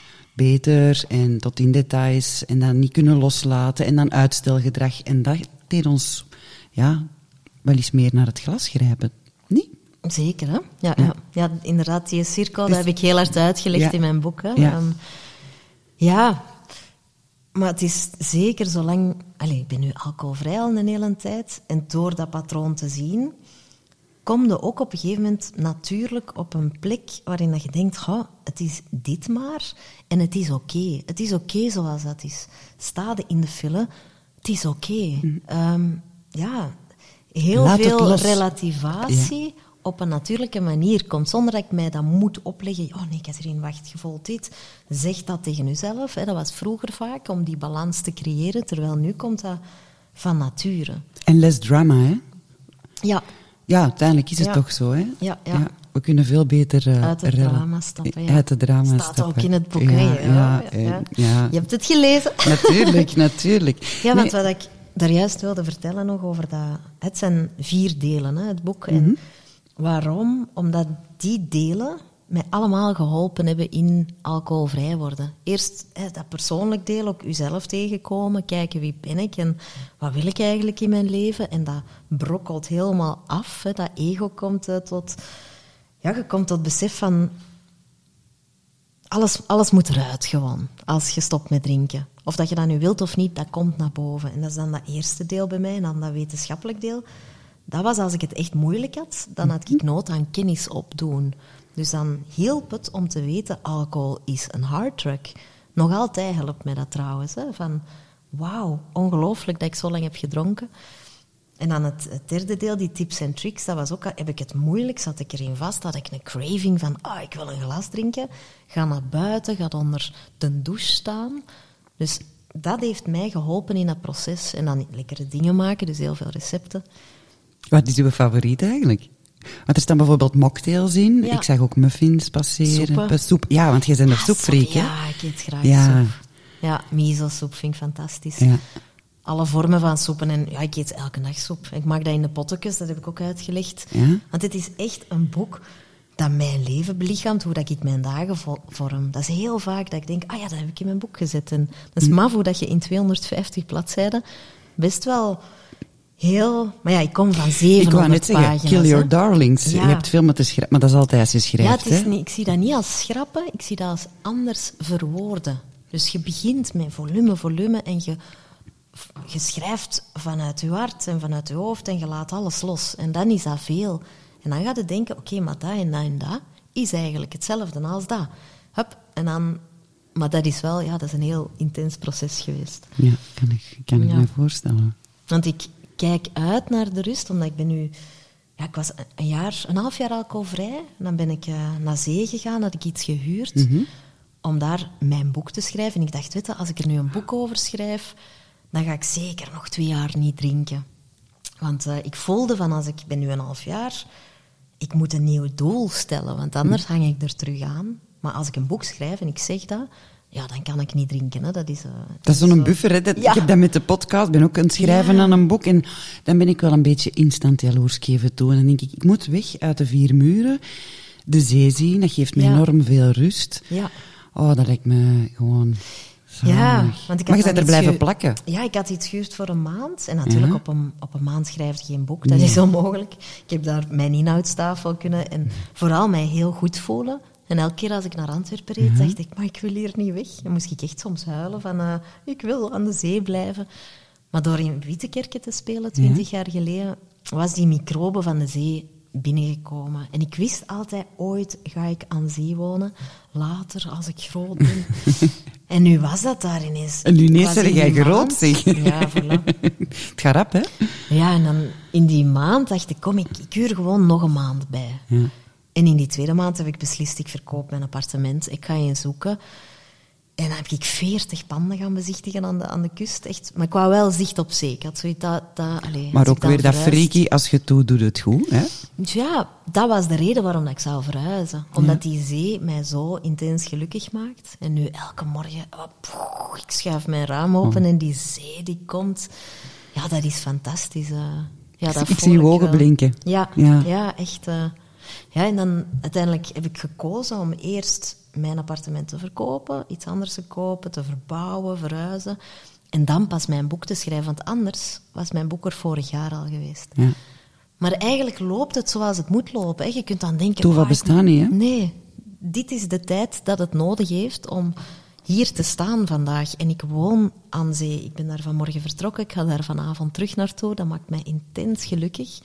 [SPEAKER 1] beter en tot in details en dan niet kunnen loslaten en dan uitstelgedrag. En dat deed ons, ja, wel eens meer naar het glas grijpen. Niet?
[SPEAKER 4] Zeker, hè? Ja,
[SPEAKER 1] Ja.
[SPEAKER 4] ja. ja inderdaad, die cirkel,
[SPEAKER 1] Dus-
[SPEAKER 4] dat heb ik heel hard uitgelegd
[SPEAKER 1] Ja.
[SPEAKER 4] in mijn boek. Hè.
[SPEAKER 1] Ja.
[SPEAKER 4] Ehm, ja, maar het is zeker zolang... Allee, ik ben nu alcoholvrij al een hele tijd. En door dat patroon te zien, kom je ook op een gegeven moment natuurlijk op een plek waarin dat je denkt, oh, het is dit maar en het is oké. Het is oké zoals dat is. Sta je in de file, het is oké. Ehm, ja, heel
[SPEAKER 1] Laat het
[SPEAKER 4] veel
[SPEAKER 1] los.
[SPEAKER 4] relativatie op een natuurlijke manier komt, zonder dat ik mij dat moet opleggen. Oh nee, Catherine, wacht, je voelt dit. Zeg dat tegen jezelf. Hè. Dat was vroeger vaak, om die balans te creëren, terwijl nu komt dat van nature.
[SPEAKER 1] En less drama, hè?
[SPEAKER 4] Ja.
[SPEAKER 1] Ja, uiteindelijk is het
[SPEAKER 4] Ja.
[SPEAKER 1] toch zo, hè?
[SPEAKER 4] Ja, ja.
[SPEAKER 1] We kunnen veel beter... Uh,
[SPEAKER 4] Uit het
[SPEAKER 1] rela-
[SPEAKER 4] drama stappen, ja.
[SPEAKER 1] Uit het drama
[SPEAKER 4] Staat
[SPEAKER 1] stappen.
[SPEAKER 4] ook in het boek,
[SPEAKER 1] ja,
[SPEAKER 4] hè?
[SPEAKER 1] Ja,
[SPEAKER 4] Ja,
[SPEAKER 1] ja,
[SPEAKER 4] ja.
[SPEAKER 1] ja.
[SPEAKER 4] Je hebt het gelezen.
[SPEAKER 1] Natuurlijk, natuurlijk.
[SPEAKER 4] Ja, want
[SPEAKER 1] Nee,
[SPEAKER 4] wat ik daar juist wilde vertellen nog over dat... Het zijn vier delen, hè, het boek.
[SPEAKER 1] Mhm.
[SPEAKER 4] En waarom? Omdat die delen mij allemaal geholpen hebben in alcoholvrij worden. Eerst hè, dat persoonlijk deel, ook uzelf tegenkomen, kijken wie ben ik en wat wil ik eigenlijk in mijn leven. En dat brokkelt helemaal af. Hè, dat ego komt uh, tot... Ja, je komt tot besef van... Alles, alles moet eruit gewoon, als je stopt met drinken. Of dat je dat nu wilt of niet, dat komt naar boven. En dat is dan dat eerste deel bij mij, en dan dat wetenschappelijk deel. Dat was als ik het echt moeilijk had, dan had ik nood aan kennis opdoen. Dus dan hielp het om te weten, alcohol is een harddrug. Nog altijd helpt mij dat trouwens. Hè, van, wauw, ongelooflijk dat ik zo lang heb gedronken. En dan het, het derde deel, die tips en tricks, dat was ook, heb ik het moeilijk, zat ik erin vast, had ik een craving van, ah, ik wil een glas drinken, ga naar buiten, ga onder de douche staan. Dus dat heeft mij geholpen in dat proces. En dan lekkere dingen maken, dus heel veel recepten.
[SPEAKER 1] Wat is uw favoriet eigenlijk? Want er staan bijvoorbeeld mocktails in.
[SPEAKER 4] Ja.
[SPEAKER 1] Ik zag ook muffins passeren.
[SPEAKER 4] Soepen.
[SPEAKER 1] Pe- Soep. Ja, want jij bent een
[SPEAKER 4] Ah,
[SPEAKER 1] soepfreak, hè?
[SPEAKER 4] Ja, ik eet graag
[SPEAKER 1] Ja.
[SPEAKER 4] soep. Ja, miso-soep vind ik fantastisch.
[SPEAKER 1] Ja.
[SPEAKER 4] Alle vormen van soepen. En ja, ik eet elke dag soep. Ik maak dat in de pottekes, dat heb ik ook uitgelegd.
[SPEAKER 1] Ja?
[SPEAKER 4] Want het is echt een boek dat mijn leven belichaamt, hoe dat ik mijn dagen vo- vorm. Dat is heel vaak dat ik denk, ah ja, dat heb ik in mijn boek gezet. En dat is maf hoe dat je in tweehonderdvijftig bladzijden best wel heel... Maar ja, ik kom van
[SPEAKER 1] Ik
[SPEAKER 4] zevenhonderd
[SPEAKER 1] wou net zeggen,
[SPEAKER 4] pagina's.
[SPEAKER 1] kill your
[SPEAKER 4] hè.
[SPEAKER 1] darlings.
[SPEAKER 4] Ja.
[SPEAKER 1] Je hebt veel met te schrijven, maar dat is altijd als je
[SPEAKER 4] Ja,
[SPEAKER 1] schrijft,
[SPEAKER 4] het is
[SPEAKER 1] hè?
[SPEAKER 4] niet, ik zie dat niet als schrappen, ik zie dat als anders verwoorden. Dus je begint met volume, volume en je, je schrijft vanuit je hart en vanuit je hoofd en je laat alles los. En dan is dat veel. En dan ga je denken, oké, maar dat en dat en dat is eigenlijk hetzelfde als dat. Hup, en dan... Maar dat is wel, ja, dat is een heel intens proces geweest.
[SPEAKER 1] Ja, kan ik, kan ik
[SPEAKER 4] Ja.
[SPEAKER 1] me voorstellen.
[SPEAKER 4] Want ik kijk uit naar de rust, omdat ik ben nu... Ja, ik was een jaar, een half jaar alcoholvrij. En dan ben ik uh, naar zee gegaan, had ik iets gehuurd,
[SPEAKER 1] Mhm.
[SPEAKER 4] om daar mijn boek te schrijven. En ik dacht, weet je, als ik er nu een boek over schrijf, dan ga ik zeker nog twee jaar niet drinken. Want uh, ik voelde van, als ik, ik ben nu een half jaar, ik moet een nieuw doel stellen, want anders hang ik er terug aan. Maar als ik een boek schrijf en ik zeg dat, ja, dan kan ik niet drinken. Hè. Dat is, uh,
[SPEAKER 1] Dat is zo'n
[SPEAKER 4] zo-
[SPEAKER 1] buffer, hè? Dat,
[SPEAKER 4] Ja.
[SPEAKER 1] Ik heb dat met de podcast, ben ook aan het schrijven
[SPEAKER 4] Ja.
[SPEAKER 1] aan een boek. En dan ben ik wel een beetje instant jaloers geven toe. En dan denk ik, ik moet weg uit de vier muren. De zee zien, dat geeft me
[SPEAKER 4] Ja.
[SPEAKER 1] enorm veel rust.
[SPEAKER 4] Ja.
[SPEAKER 1] Oh, dat lijkt me gewoon
[SPEAKER 4] Ja,
[SPEAKER 1] zalig.
[SPEAKER 4] want ik
[SPEAKER 1] Maar
[SPEAKER 4] had
[SPEAKER 1] je bent er
[SPEAKER 4] dan iets
[SPEAKER 1] blijven
[SPEAKER 4] ge-
[SPEAKER 1] plakken.
[SPEAKER 4] Ja, ik had iets gehuurd voor een maand. En natuurlijk,
[SPEAKER 1] Ja.
[SPEAKER 4] op, een, op een maand schrijf je geen boek. Dat
[SPEAKER 1] Nee.
[SPEAKER 4] is onmogelijk. Ik heb daar mijn inhoudstafel kunnen... En vooral mij heel goed voelen. En elke keer als ik naar Antwerpen reed, dacht ik... Maar ik wil hier niet weg. Dan moest ik echt soms huilen van... eh, ik wil aan de zee blijven. Maar door in Wittekerke te spelen, twintig jaar geleden... was die microbe van de zee binnengekomen. En ik wist altijd, ooit ga ik aan zee wonen. Later, als ik groot ben. En nu was dat daar ineens.
[SPEAKER 1] En nu
[SPEAKER 4] Ik
[SPEAKER 1] ineens
[SPEAKER 4] was
[SPEAKER 1] zeg
[SPEAKER 4] in
[SPEAKER 1] jij
[SPEAKER 4] die
[SPEAKER 1] groot,
[SPEAKER 4] maand-
[SPEAKER 1] zeg.
[SPEAKER 4] Ja, voilà.
[SPEAKER 1] Het gaat rap, hè?
[SPEAKER 4] Ja, en dan in die maand dacht ik, kom, ik, ik huur gewoon nog een maand bij.
[SPEAKER 1] Ja.
[SPEAKER 4] En in die tweede maand heb ik beslist, ik verkoop mijn appartement. Ik ga je zoeken. En dan heb ik veertig panden gaan bezichtigen aan de, aan de kust. Echt. Maar ik wou wel zicht op zee. Ik had zoiets dat... dat allee,
[SPEAKER 1] Maar
[SPEAKER 4] als
[SPEAKER 1] ook
[SPEAKER 4] ik dan
[SPEAKER 1] weer dat
[SPEAKER 4] verhuis-
[SPEAKER 1] freaky, als je het doet, doet het goed, hè?
[SPEAKER 4] Dus ja, dat was de reden waarom dat ik zou verhuizen. Omdat die zee mij zo intens gelukkig maakt. En nu elke morgen, oh, poeh, ik schuif mijn raam open
[SPEAKER 1] Oh.
[SPEAKER 4] en die zee die komt. Ja, dat is fantastisch. eh. Ja, dat
[SPEAKER 1] Ik
[SPEAKER 4] voel
[SPEAKER 1] zie je ogen
[SPEAKER 4] wel.
[SPEAKER 1] blinken.
[SPEAKER 4] Ja,
[SPEAKER 1] Ja.
[SPEAKER 4] ja. echt. eh. Ja, en dan uiteindelijk heb ik gekozen om eerst mijn appartement te verkopen, iets anders te kopen, te verbouwen, verhuizen. En dan pas mijn boek te schrijven, want anders was mijn boek er vorig jaar al geweest.
[SPEAKER 1] Ja.
[SPEAKER 4] Maar eigenlijk loopt het zoals het moet lopen. Hè. Je kunt dan denken...
[SPEAKER 1] Toeval
[SPEAKER 4] ah, ik-
[SPEAKER 1] bestaat niet, hè?
[SPEAKER 4] Nee, dit is de tijd dat het nodig heeft om hier te staan vandaag. En ik woon aan zee. Ik ben daar vanmorgen vertrokken. Ik ga daar vanavond terug naartoe. Dat maakt mij intens gelukkig.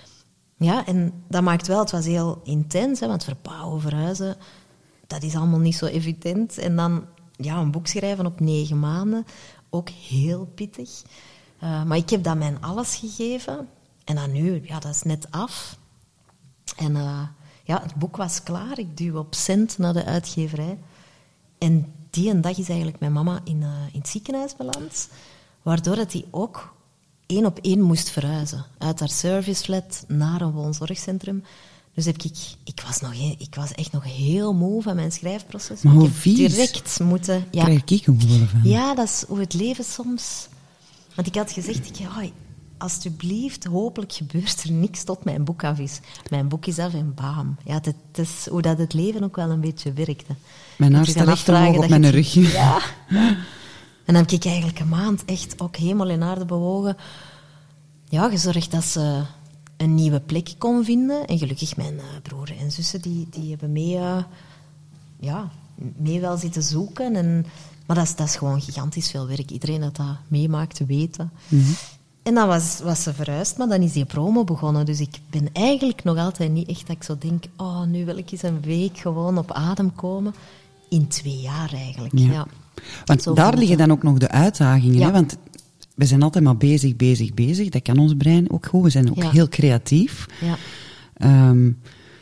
[SPEAKER 4] Ja, en dat maakt wel... Het was heel intens, hè, want verbouwen, verhuizen... Dat is allemaal niet zo evident. En dan ja, een boek schrijven op negen maanden. Ook heel pittig. Uh, maar ik heb dat mijn alles gegeven... En dan nu, ja, dat is net af. En uh, ja, het boek was klaar. Ik duw op cent naar de uitgeverij. En die een dag is eigenlijk mijn mama in, uh, in het ziekenhuis beland. Waardoor dat die ook één op één moest verhuizen. Uit haar serviceflat naar een woonzorgcentrum. Dus heb ik, ik, was nog, ik was echt nog heel moe van mijn schrijfproces.
[SPEAKER 1] Maar hoe
[SPEAKER 4] ik heb
[SPEAKER 1] vies.
[SPEAKER 4] direct moeten... Ja.
[SPEAKER 1] Krijg ik een woorden van.
[SPEAKER 4] Ja, dat is hoe het leven soms... Want ik had gezegd, ik, ja, alsjeblieft, hopelijk gebeurt er niks tot mijn boek af is. Mijn boek is af en bam. Ja, het, het is hoe dat het leven ook wel een beetje werkte.
[SPEAKER 1] Mijn haar staat echt omhoog op mijn rug.
[SPEAKER 4] Ja, ja. En dan heb ik eigenlijk een maand echt ook hemel en aarde bewogen. Ja, gezorgd dat ze een nieuwe plek kon vinden. En gelukkig mijn uh, broer en zussen, die, die hebben mee, uh, ja, mee wel zitten zoeken. En, maar dat is, dat is gewoon gigantisch veel werk. Iedereen dat dat meemaakt, weet dat. Mm-hmm. En dan was, was ze verhuisd, maar dan is die promo begonnen. Dus ik ben eigenlijk nog altijd niet echt dat ik zo denk... Oh, nu wil ik eens een week gewoon op adem komen. In twee jaar eigenlijk, ja. ja.
[SPEAKER 1] Want zo daar liggen dan ook nog de uitdagingen, ja. Hè? Want we zijn altijd maar bezig, bezig, bezig. Dat kan ons brein ook goed. We zijn ook ja. heel creatief.
[SPEAKER 4] Ja.
[SPEAKER 1] Um,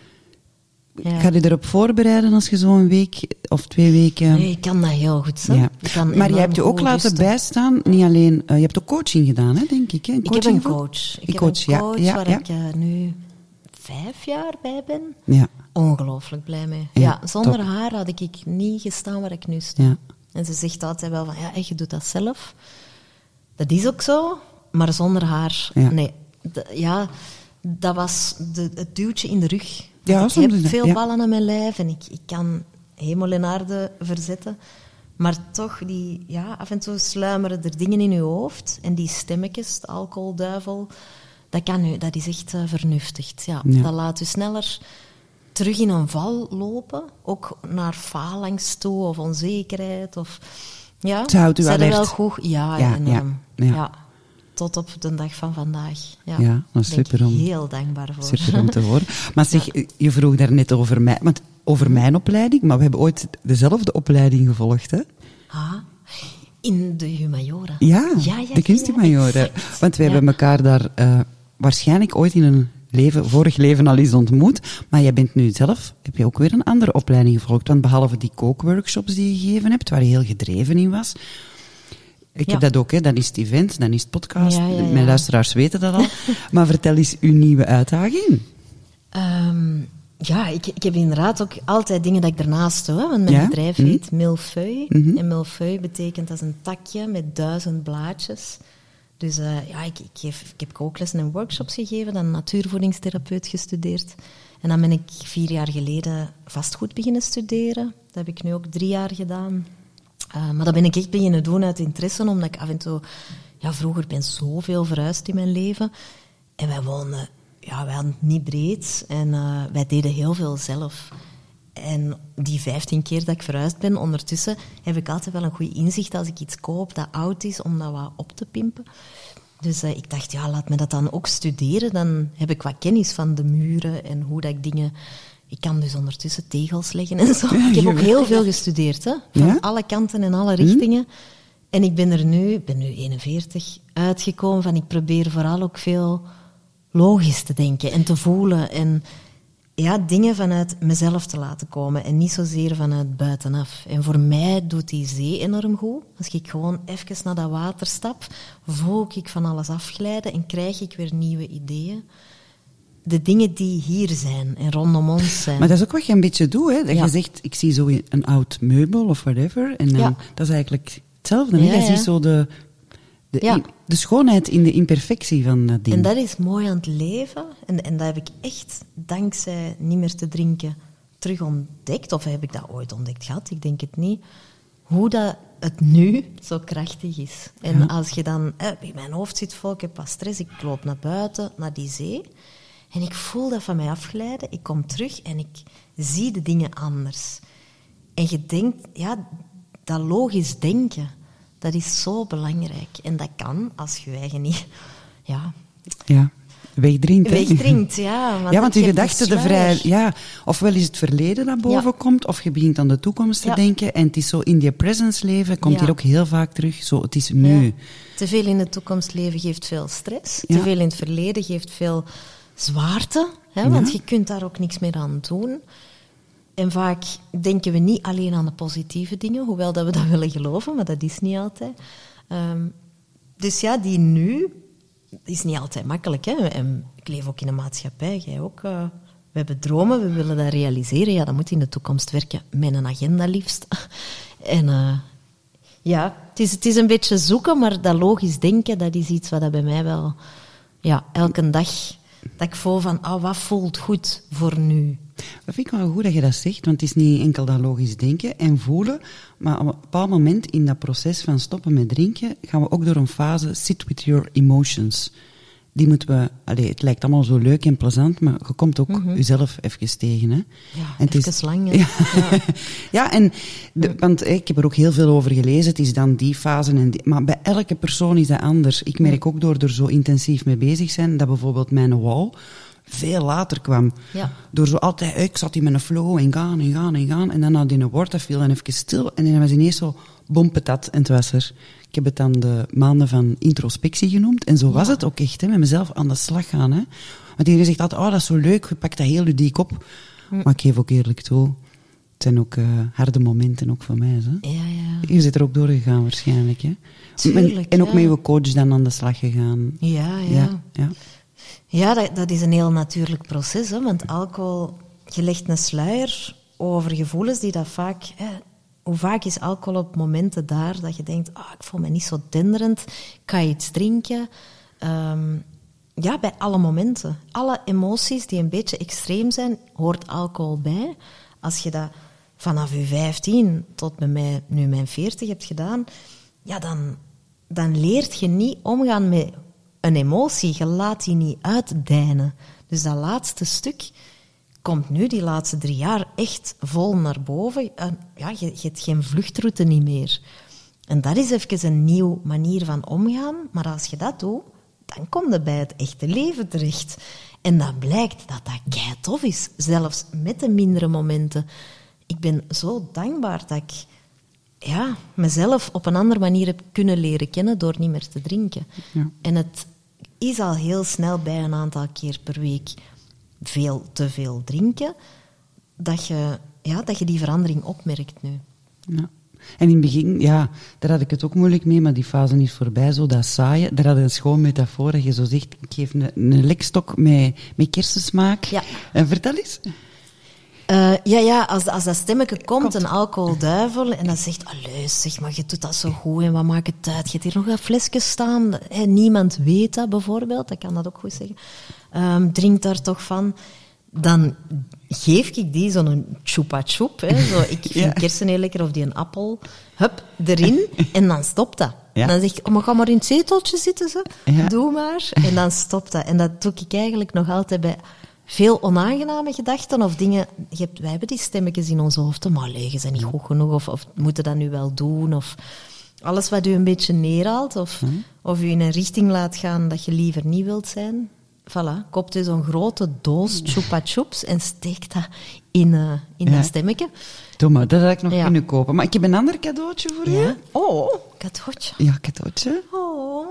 [SPEAKER 1] ja. Ga je erop voorbereiden als je zo een week of twee weken...
[SPEAKER 4] Nee, ik kan dat heel goed. Zo.
[SPEAKER 1] Ja. Maar je hebt je ook laten
[SPEAKER 4] rusten.
[SPEAKER 1] bijstaan, niet alleen... Uh, je hebt ook coaching gedaan, hè, denk ik. Hè?
[SPEAKER 4] Ik heb een coach. Ik, ik heb coach, een coach
[SPEAKER 1] ja,
[SPEAKER 4] waar
[SPEAKER 1] ja.
[SPEAKER 4] ik uh, nu vijf jaar bij ben.
[SPEAKER 1] Ja.
[SPEAKER 4] Ongelooflijk blij mee. Ja, ja, zonder top. haar had ik niet gestaan waar ik nu sta. Ja. En ze zegt altijd wel van, ja, je doet dat zelf. Dat is ook zo, maar zonder haar... Ja. Nee, d- ja, dat was de, het duwtje in de rug.
[SPEAKER 1] Ja,
[SPEAKER 4] ik heb veel
[SPEAKER 1] ja.
[SPEAKER 4] ballen aan mijn lijf en ik, ik kan hemel en aarde verzetten. Maar toch, die, ja, af en toe sluimeren er dingen in je hoofd. En die stemmetjes, de alcoholduivel, dat, kan u, dat is echt uh, vernuftigd. Ja. Ja. Dat laat u sneller terug in een val lopen. Ook naar falangst toe of onzekerheid. Of, ja,
[SPEAKER 1] het houdt u
[SPEAKER 4] zijn
[SPEAKER 1] alert.
[SPEAKER 4] Wel goed? Ja,
[SPEAKER 1] ja,
[SPEAKER 4] enorm.
[SPEAKER 1] Ja, ja.
[SPEAKER 4] Ja. Tot op de dag van vandaag. Ja,
[SPEAKER 1] ja dat is
[SPEAKER 4] ben
[SPEAKER 1] super om,
[SPEAKER 4] ik heel dankbaar voor.
[SPEAKER 1] Super om te horen. Maar zeg,
[SPEAKER 4] ja.
[SPEAKER 1] je vroeg daar net over mij, want over mijn opleiding, maar we hebben ooit dezelfde opleiding gevolgd, hè?
[SPEAKER 4] Ah, in de Humajora.
[SPEAKER 1] Ja,
[SPEAKER 4] ja, ja
[SPEAKER 1] de Kunsthumajora.
[SPEAKER 4] Ja,
[SPEAKER 1] want we
[SPEAKER 4] ja.
[SPEAKER 1] hebben elkaar daar uh, waarschijnlijk ooit in een leven, vorig leven al eens ontmoet. Maar jij bent nu zelf, heb je ook weer een andere opleiding gevolgd. Want behalve die kookworkshops die je gegeven hebt, waar je heel gedreven in was... Ik
[SPEAKER 4] ja.
[SPEAKER 1] heb dat ook, hè. Dan is het event, dan is het podcast.
[SPEAKER 4] Ja, ja, ja.
[SPEAKER 1] Mijn luisteraars weten dat al. Maar vertel eens uw nieuwe uitdaging.
[SPEAKER 4] Um, ja, ik, ik heb inderdaad ook altijd dingen dat ik ernaast doe. Hè, want mijn
[SPEAKER 1] ja?
[SPEAKER 4] bedrijf
[SPEAKER 1] mm.
[SPEAKER 4] heet Millefeuille.
[SPEAKER 1] Mm-hmm.
[SPEAKER 4] En Millefeuille betekent dat is een takje met duizend blaadjes. Dus uh, ja, ik, ik, geef, ik heb kooklessen en workshops gegeven, dan natuurvoedingstherapeut gestudeerd. En dan ben ik vier jaar geleden vastgoed beginnen studeren. Dat heb ik nu ook drie jaar gedaan. Uh, maar dat ben ik echt beginnen doen uit interesse, omdat ik af en toe... Ja, vroeger ben ik zoveel verhuisd in mijn leven. En wij woonden... Ja, wij hadden het niet breed. En uh, wij deden heel veel zelf. En die vijftien keer dat ik verhuisd ben, ondertussen heb ik altijd wel een goed inzicht als ik iets koop dat oud is, om dat wat op te pimpen. Dus uh, ik dacht, ja, laat me dat dan ook studeren. Dan heb ik wat kennis van de muren en hoe dat ik dingen... Ik kan dus ondertussen tegels leggen en zo.
[SPEAKER 1] Ja,
[SPEAKER 4] ik heb ook
[SPEAKER 1] weet.
[SPEAKER 4] heel veel gestudeerd, hè, van
[SPEAKER 1] ja?
[SPEAKER 4] alle kanten en alle richtingen. Hm? En ik ben er nu, ik ben nu eenenveertig, uitgekomen van ik probeer vooral ook veel logisch te denken en te voelen. En ja, dingen vanuit mezelf te laten komen en niet zozeer vanuit buitenaf. En voor mij doet die zee enorm goed. Als ik gewoon even naar dat water stap, voel ik van alles afglijden en krijg ik weer nieuwe ideeën. De dingen die hier zijn en rondom ons zijn.
[SPEAKER 1] Maar dat is ook wat je een beetje doet, hè? Dat
[SPEAKER 4] ja.
[SPEAKER 1] je zegt, ik zie zo een oud meubel of whatever. En dan,
[SPEAKER 4] ja.
[SPEAKER 1] dat is eigenlijk hetzelfde. Hè?
[SPEAKER 4] Ja,
[SPEAKER 1] je
[SPEAKER 4] ja.
[SPEAKER 1] ziet zo de, de,
[SPEAKER 4] Ja.
[SPEAKER 1] in, de schoonheid in de imperfectie van dat ding.
[SPEAKER 4] En dat is mooi aan het leven. En, en dat heb ik echt, dankzij niet meer te drinken, terug ontdekt. Of heb ik dat ooit ontdekt gehad? Ik denk het niet. Hoe dat het nu zo krachtig is. En
[SPEAKER 1] Ja.
[SPEAKER 4] als je dan... Eh, in mijn hoofd zit vol, ik heb wat stress, ik loop naar buiten, naar die zee. En ik voel dat van mij afglijden. Ik kom terug en ik zie de dingen anders. En je denkt, ja, dat logisch denken, dat is zo belangrijk. En dat kan als je je eigen niet... Ja,
[SPEAKER 1] Ja, wegdrinkt. hè?
[SPEAKER 4] wegdrinkt, ja. Want
[SPEAKER 1] Ja, want je
[SPEAKER 4] je
[SPEAKER 1] gedachten de vrij... Ja, ofwel is het verleden dat boven
[SPEAKER 4] Ja.
[SPEAKER 1] komt, of je begint aan de toekomst te
[SPEAKER 4] Ja.
[SPEAKER 1] denken. En het is zo in die presence leven, komt
[SPEAKER 4] Ja.
[SPEAKER 1] hier ook heel vaak terug. Zo, het is nu.
[SPEAKER 4] Ja. Te veel in de toekomst leven geeft veel stress.
[SPEAKER 1] Ja.
[SPEAKER 4] Te veel in het verleden geeft veel zwaarte. hè, want
[SPEAKER 1] Ja.
[SPEAKER 4] je kunt daar ook niks meer aan doen. En vaak denken we niet alleen aan de positieve dingen, hoewel dat we dat willen geloven, maar dat is niet altijd. Um, dus ja, die nu is niet altijd makkelijk. Hè? En ik leef ook in een maatschappij, jij ook. Uh, we hebben dromen, we willen dat realiseren. Ja, dat moet in de toekomst werken met een agenda liefst. En uh, ja, het is, het is een beetje zoeken, maar dat logisch denken, dat is iets wat dat bij mij wel... Ja, elke dag dat ik voel van, oh, wat voelt goed voor nu?
[SPEAKER 1] Dat vind ik wel goed dat je dat zegt, want het is niet enkel dat logisch denken en voelen, maar op een bepaald moment in dat proces van stoppen met drinken, gaan we ook door een fase sit with your emotions. Die moeten we... Allee, het lijkt allemaal zo leuk en plezant, maar je komt ook mm-hmm. jezelf even tegen. Hè.
[SPEAKER 4] Ja,
[SPEAKER 1] en
[SPEAKER 4] even
[SPEAKER 1] het is,
[SPEAKER 4] lang. Hè.
[SPEAKER 1] Ja,
[SPEAKER 4] ja.
[SPEAKER 1] ja en de, want ik heb er ook heel veel over gelezen. Het is dan die fase. En die, maar bij elke persoon is dat anders. Ik merk ook door er zo intensief mee bezig zijn, dat bijvoorbeeld mijn wall veel later kwam.
[SPEAKER 4] Ja.
[SPEAKER 1] Door zo altijd, ik zat in mijn flow en gaan en gaan en gaan. En dan had die een woord, dat viel dan even stil. En dan was ineens zo, bompetat, en het was er. Ik heb het dan de maanden van introspectie genoemd. En zo was
[SPEAKER 4] ja.
[SPEAKER 1] het ook echt, hè, met mezelf aan de slag gaan. Hè. Want iedereen zegt altijd, oh, dat is zo leuk, je pakt dat heel ludiek op. Hm. Maar ik geef ook eerlijk toe, het zijn ook uh, harde momenten ook voor mij. Hè.
[SPEAKER 4] Ja, ja.
[SPEAKER 1] Je zit er ook doorgegaan waarschijnlijk. Hè.
[SPEAKER 4] Tuurlijk,
[SPEAKER 1] en ook
[SPEAKER 4] ja.
[SPEAKER 1] met je coach dan aan de slag gegaan.
[SPEAKER 4] Ja, ja.
[SPEAKER 1] Ja, ja.
[SPEAKER 4] ja dat, dat is een heel natuurlijk proces. Hè, want alcohol, je legt een sluier over gevoelens die dat vaak... Hè, hoe vaak is alcohol op momenten daar dat je denkt, oh, ik voel me niet zo denderend, ik ga iets drinken. Um, ja, bij alle momenten. Alle emoties die een beetje extreem zijn, hoort alcohol bij. Als je dat vanaf je vijftien tot bij mij, nu mijn veertig hebt gedaan, ja, dan, dan leert je niet omgaan met een emotie. Je laat die niet uitdijnen. Dus dat laatste stuk komt nu die laatste drie jaar echt vol naar boven. En ja, je, je hebt geen vluchtroute niet meer. En dat is even een nieuwe manier van omgaan. Maar als je dat doet, dan kom je bij het echte leven terecht. En dan blijkt dat dat kei tof is. Zelfs met de mindere momenten. Ik ben zo dankbaar dat ik ja, mezelf op een andere manier heb kunnen leren kennen door niet meer te drinken. Ja. En het is al heel snel bij een aantal keer per week veel te veel drinken, dat je, ja, dat je die verandering opmerkt nu.
[SPEAKER 1] Ja. En in het begin, ja, daar had ik het ook moeilijk mee, maar die fase is voorbij, zo dat saaien. Daar had je een schoon metafoor dat je zo zegt, ik geef een, een lekstok met, met kersensmaak.
[SPEAKER 4] Ja.
[SPEAKER 1] En vertel eens.
[SPEAKER 4] Uh, ja, ja, als, als dat stemmetje komt, komt, een alcoholduivel, en dan zegt, allee, zeg maar, je doet dat zo goed, en wat maakt het uit? Je hebt hier nog een flesje staan, hey, niemand weet dat bijvoorbeeld, dat kan dat ook goed zeggen. Um, drink daar toch van. Dan geef ik die zo'n chupa chup, hè, zo, ik vind ja. kersen heel lekker, of die een appel, hup, erin, en dan stopt dat. Ja. Dan zeg ik, oh, maar ga maar in het zeteltje zitten, zo. Ja. Doe maar, en dan stopt dat. En dat doe ik eigenlijk nog altijd bij veel onaangename gedachten of dingen. Je hebt, wij hebben die stemmetjes in ons hoofd, maar leeg, zijn niet goed genoeg, of, of moeten dat nu wel doen, of alles wat u een beetje neerhaalt, of, hm. of u in een richting laat gaan dat je liever niet wilt zijn. Voilà, koopt u zo'n grote doos chupa chups en steekt dat in, uh, in ja. dat stemmetje.
[SPEAKER 1] Doe maar, dat had ik nog ja. kunnen kopen. Maar ik heb een ander cadeautje voor ja. u.
[SPEAKER 4] Oh, cadeautje.
[SPEAKER 1] Ja, cadeautje.
[SPEAKER 4] Oh.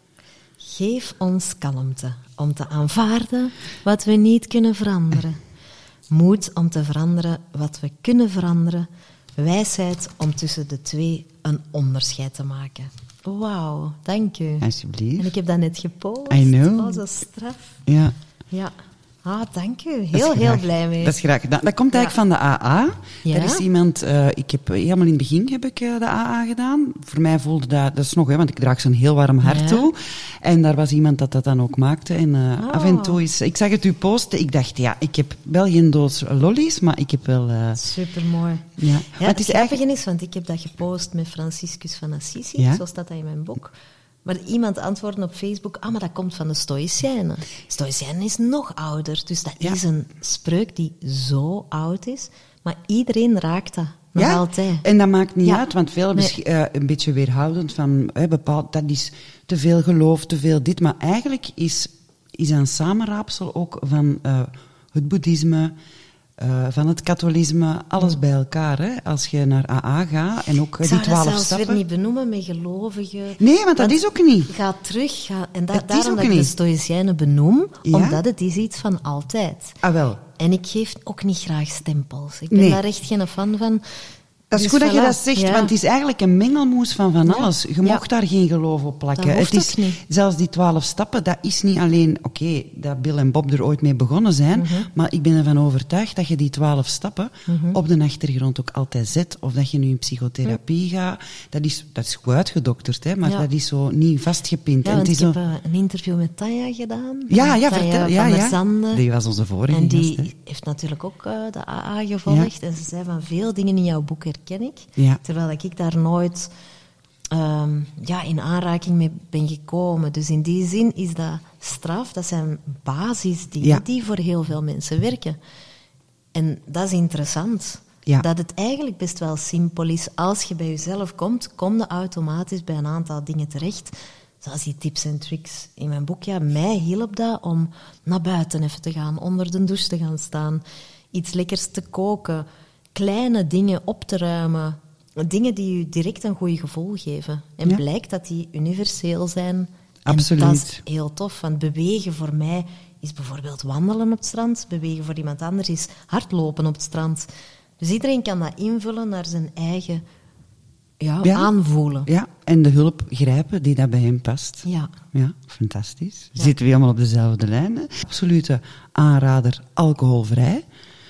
[SPEAKER 4] Geef ons kalmte om te aanvaarden wat we niet kunnen veranderen. Moed om te veranderen wat we kunnen veranderen. Wijsheid om tussen de twee een onderscheid te maken. Wauw, dank u.
[SPEAKER 1] Alsjeblieft.
[SPEAKER 4] En ik heb dat net gepost.
[SPEAKER 1] I know.
[SPEAKER 4] Oh, zo straf.
[SPEAKER 1] Ja.
[SPEAKER 4] Ja. Ah, dank u. Heel, heel blij mee.
[SPEAKER 1] Dat is graag gedaan. Dat komt eigenlijk ja. van de A A.
[SPEAKER 4] Ja?
[SPEAKER 1] Er is iemand, uh, ik heb helemaal in het begin heb ik uh, de A A gedaan. Voor mij voelde dat, dat is nog, hè, want ik draag zo'n heel warm hart ja. toe. En daar was iemand dat dat dan ook maakte. En uh, oh. af en toe is, ik zag het u posten, ik dacht, ja, ik heb wel geen doos lollies, maar ik heb wel... Uh,
[SPEAKER 4] Supermooi.
[SPEAKER 1] Ja,
[SPEAKER 4] ja
[SPEAKER 1] maar het is
[SPEAKER 4] eigenlijk is, want ik heb dat gepost met Franciscus van Assisi, ja? Zo staat dat in mijn boek. Maar iemand antwoordde op Facebook, ah, maar dat komt van de Stoïcijnen. Stoïcijnen is nog ouder, dus dat ja. is een spreuk die zo oud is. Maar iedereen raakt dat, nog
[SPEAKER 1] ja?
[SPEAKER 4] altijd.
[SPEAKER 1] En dat maakt niet ja. uit, want veel
[SPEAKER 4] nee.
[SPEAKER 1] uh, een beetje weerhoudend van, hè, bepaald, dat is te veel geloof, te veel dit. Maar eigenlijk is, is een samenraapsel ook van uh, het boeddhisme, uh, van het katholicisme, alles bij elkaar. Hè? Als je naar A A gaat en ook
[SPEAKER 4] Ik
[SPEAKER 1] die
[SPEAKER 4] zou dat
[SPEAKER 1] twaalf
[SPEAKER 4] zelfs
[SPEAKER 1] stappen.
[SPEAKER 4] weer niet benoemen met gelovigen.
[SPEAKER 1] Nee, want dat is ook niet.
[SPEAKER 4] Ga terug. Ga, en da-
[SPEAKER 1] Het is
[SPEAKER 4] daarom
[SPEAKER 1] ook
[SPEAKER 4] dat ik de
[SPEAKER 1] niet.
[SPEAKER 4] Stoïcijnen benoem,
[SPEAKER 1] Ja?
[SPEAKER 4] omdat het is iets van altijd.
[SPEAKER 1] Ah, wel.
[SPEAKER 4] En ik geef ook niet graag stempels. Ik ben
[SPEAKER 1] Nee.
[SPEAKER 4] daar echt geen fan van.
[SPEAKER 1] Dat is
[SPEAKER 4] Dus
[SPEAKER 1] goed dat je
[SPEAKER 4] voilà.
[SPEAKER 1] dat zegt,
[SPEAKER 4] Ja.
[SPEAKER 1] want het is eigenlijk een mengelmoes van van
[SPEAKER 4] Ja.
[SPEAKER 1] alles. Je
[SPEAKER 4] Ja.
[SPEAKER 1] mocht daar geen geloof op plakken.
[SPEAKER 4] Dat hoeft
[SPEAKER 1] het is,
[SPEAKER 4] ook niet.
[SPEAKER 1] Zelfs die twaalf stappen, dat is niet alleen, oké, okay, dat Bill en Bob er ooit mee begonnen zijn,
[SPEAKER 4] Mhm.
[SPEAKER 1] maar ik ben ervan overtuigd dat je die twaalf stappen op de achtergrond ook altijd zet, of dat je nu in psychotherapie gaat. Dat is, dat is goed uitgedokterd, hè, maar
[SPEAKER 4] Ja.
[SPEAKER 1] dat is zo niet vastgepind.
[SPEAKER 4] Ja,
[SPEAKER 1] En
[SPEAKER 4] want
[SPEAKER 1] het
[SPEAKER 4] ik
[SPEAKER 1] is
[SPEAKER 4] heb
[SPEAKER 1] zo...
[SPEAKER 4] uh, een interview met Tanja gedaan.
[SPEAKER 1] Ja, ja,
[SPEAKER 4] Tanja
[SPEAKER 1] vertel. Ja,
[SPEAKER 4] van der
[SPEAKER 1] ja.
[SPEAKER 4] Zande.
[SPEAKER 1] Die was onze vorige
[SPEAKER 4] En die
[SPEAKER 1] gast, hè.
[SPEAKER 4] heeft natuurlijk ook uh, de A A gevolgd. En ze zei van veel dingen in jouw boek herken ik.
[SPEAKER 1] Ja.
[SPEAKER 4] Terwijl ik daar nooit um, ja, in aanraking mee ben gekomen. Dus in die zin is dat straf. Dat zijn basisdingen
[SPEAKER 1] Ja.
[SPEAKER 4] die voor heel veel mensen werken. En dat is interessant.
[SPEAKER 1] Ja.
[SPEAKER 4] Dat het eigenlijk best wel simpel is. Als je bij jezelf komt, kom je automatisch bij een aantal dingen terecht. Zoals die tips en tricks in mijn boek. Ja, mij hielp dat om naar buiten even te gaan, onder de douche te gaan staan, iets lekkers te koken, kleine dingen op te ruimen, dingen die je direct een goed gevoel geven. En
[SPEAKER 1] Ja.
[SPEAKER 4] blijkt dat die universeel zijn.
[SPEAKER 1] Absoluut.
[SPEAKER 4] En dat is heel tof, want bewegen voor mij is bijvoorbeeld wandelen op het strand. Bewegen voor iemand anders is hardlopen op het strand. Dus iedereen kan dat invullen naar zijn eigen ja,
[SPEAKER 1] Ja.
[SPEAKER 4] aanvoelen.
[SPEAKER 1] Ja, en de hulp grijpen die dat bij hem past.
[SPEAKER 4] Ja.
[SPEAKER 1] Ja, fantastisch.
[SPEAKER 4] Ja.
[SPEAKER 1] Zitten we helemaal op dezelfde lijn. Hè? Absolute aanrader, alcoholvrij.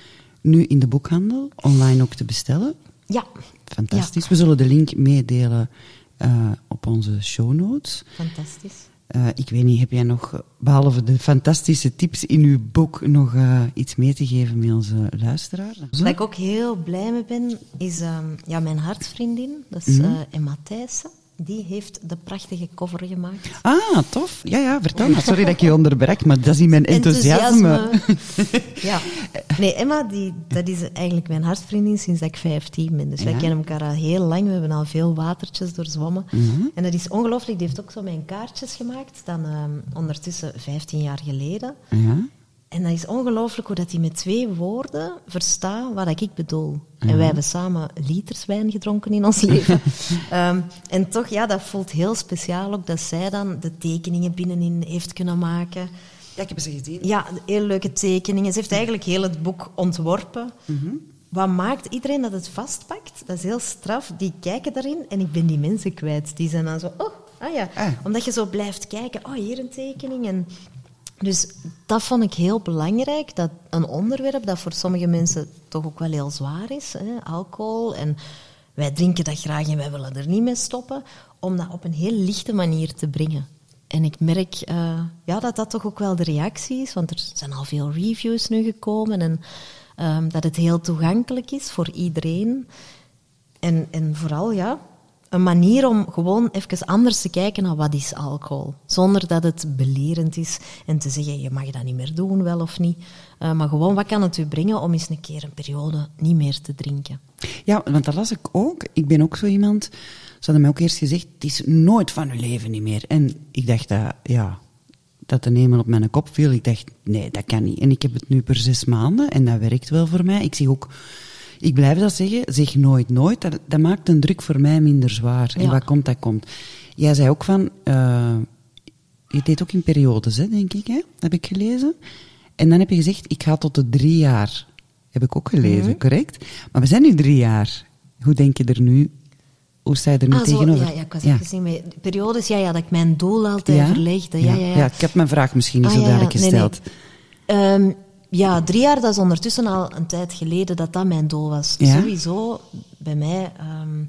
[SPEAKER 1] Nu in de boekhandel, online ook te bestellen.
[SPEAKER 4] Ja.
[SPEAKER 1] Fantastisch. We zullen de link meedelen uh, op onze show notes.
[SPEAKER 4] Fantastisch.
[SPEAKER 1] Uh, ik weet niet, heb jij nog, behalve de fantastische tips in uw boek, nog uh, iets mee te geven met onze luisteraar?
[SPEAKER 4] Waar ik ook heel blij mee ben, is um, ja, mijn hartvriendin, dat is
[SPEAKER 1] Mhm.
[SPEAKER 4] uh, Emma Thijssen. Die heeft de prachtige cover gemaakt.
[SPEAKER 1] Ah, tof. Ja, ja, vertel maar. Sorry dat ik je onderbreek, maar dat is in mijn enthousiasme.
[SPEAKER 4] Enthousiasme. Ja. Nee, Emma, die, dat is eigenlijk mijn hartvriendin sinds dat ik vijftien ben. Dus wij
[SPEAKER 1] Ja.
[SPEAKER 4] kennen elkaar al heel lang. We hebben al veel watertjes doorzwommen.
[SPEAKER 1] Mhm.
[SPEAKER 4] En dat is ongelooflijk. Die heeft ook zo mijn kaartjes gemaakt. Dan um, ondertussen vijftien jaar geleden.
[SPEAKER 1] Ja.
[SPEAKER 4] En dat is ongelooflijk hoe dat hij met twee woorden verstaat wat ik bedoel.
[SPEAKER 1] Ja.
[SPEAKER 4] En wij hebben samen liters wijn gedronken in ons leven. um, en toch, ja, dat voelt heel speciaal ook dat zij dan de tekeningen binnenin heeft kunnen maken.
[SPEAKER 1] Ja, ik heb ze gezien.
[SPEAKER 4] Ja, heel leuke tekeningen. Ze heeft eigenlijk heel het boek ontworpen.
[SPEAKER 1] Mm-hmm.
[SPEAKER 4] Wat maakt iedereen dat het vastpakt? Dat is heel straf. Die kijken daarin en ik ben die mensen kwijt. Die zijn dan zo, oh, ah ja.
[SPEAKER 1] Ah.
[SPEAKER 4] Omdat je zo blijft kijken, oh, hier een tekening. En dus dat vond ik heel belangrijk. Dat een onderwerp dat voor sommige mensen toch ook wel heel zwaar is. Hè? Alcohol. En wij drinken dat graag en wij willen er niet mee stoppen. Om dat op een heel lichte manier te brengen. En ik merk uh, ja, dat dat toch ook wel de reactie is. Want er zijn al veel reviews nu gekomen. En um, dat het heel toegankelijk is voor iedereen. En, en vooral, ja, een manier om gewoon even anders te kijken naar wat is alcohol. Zonder dat het belerend is en te zeggen, je mag dat niet meer doen, wel of niet. Uh, maar gewoon, wat kan het u brengen om eens een keer een periode niet meer te drinken?
[SPEAKER 1] Ja, want dat las ik ook. Ik ben ook zo iemand... Ze hadden mij ook eerst gezegd, het is nooit van uw leven niet meer. En ik dacht dat, ja, dat de hemel op mijn kop viel. Ik dacht, nee, dat kan niet. En ik heb het nu per zes maanden en dat werkt wel voor mij. Ik zeg ook... Ik blijf dat zeggen, zeg nooit nooit. Dat, dat maakt een druk voor mij minder zwaar. En
[SPEAKER 4] Ja.
[SPEAKER 1] wat komt, dat komt. Jij zei ook van... Uh, je deed ook in periodes, hè, denk ik, hè? Heb ik gelezen. En dan heb je gezegd, ik ga tot de drie jaar. Heb ik ook gelezen,
[SPEAKER 4] Mm-hmm.
[SPEAKER 1] correct? Maar we zijn nu drie jaar. Hoe denk je er nu... Hoe sta je er nu
[SPEAKER 4] Ah, zo,
[SPEAKER 1] tegenover?
[SPEAKER 4] ja, ja, ik was even zien met periodes. Ja, ja, dat ik mijn doel altijd
[SPEAKER 1] Ja?
[SPEAKER 4] verlegde. Ja, ja, ja.
[SPEAKER 1] ja, ik heb mijn vraag misschien niet
[SPEAKER 4] Ah,
[SPEAKER 1] zo
[SPEAKER 4] ja, ja.
[SPEAKER 1] duidelijk
[SPEAKER 4] Nee,
[SPEAKER 1] gesteld.
[SPEAKER 4] nee. Um, ja, drie jaar, dat is ondertussen al een tijd geleden dat dat mijn doel was.
[SPEAKER 1] Ja?
[SPEAKER 4] Sowieso, bij mij... Um,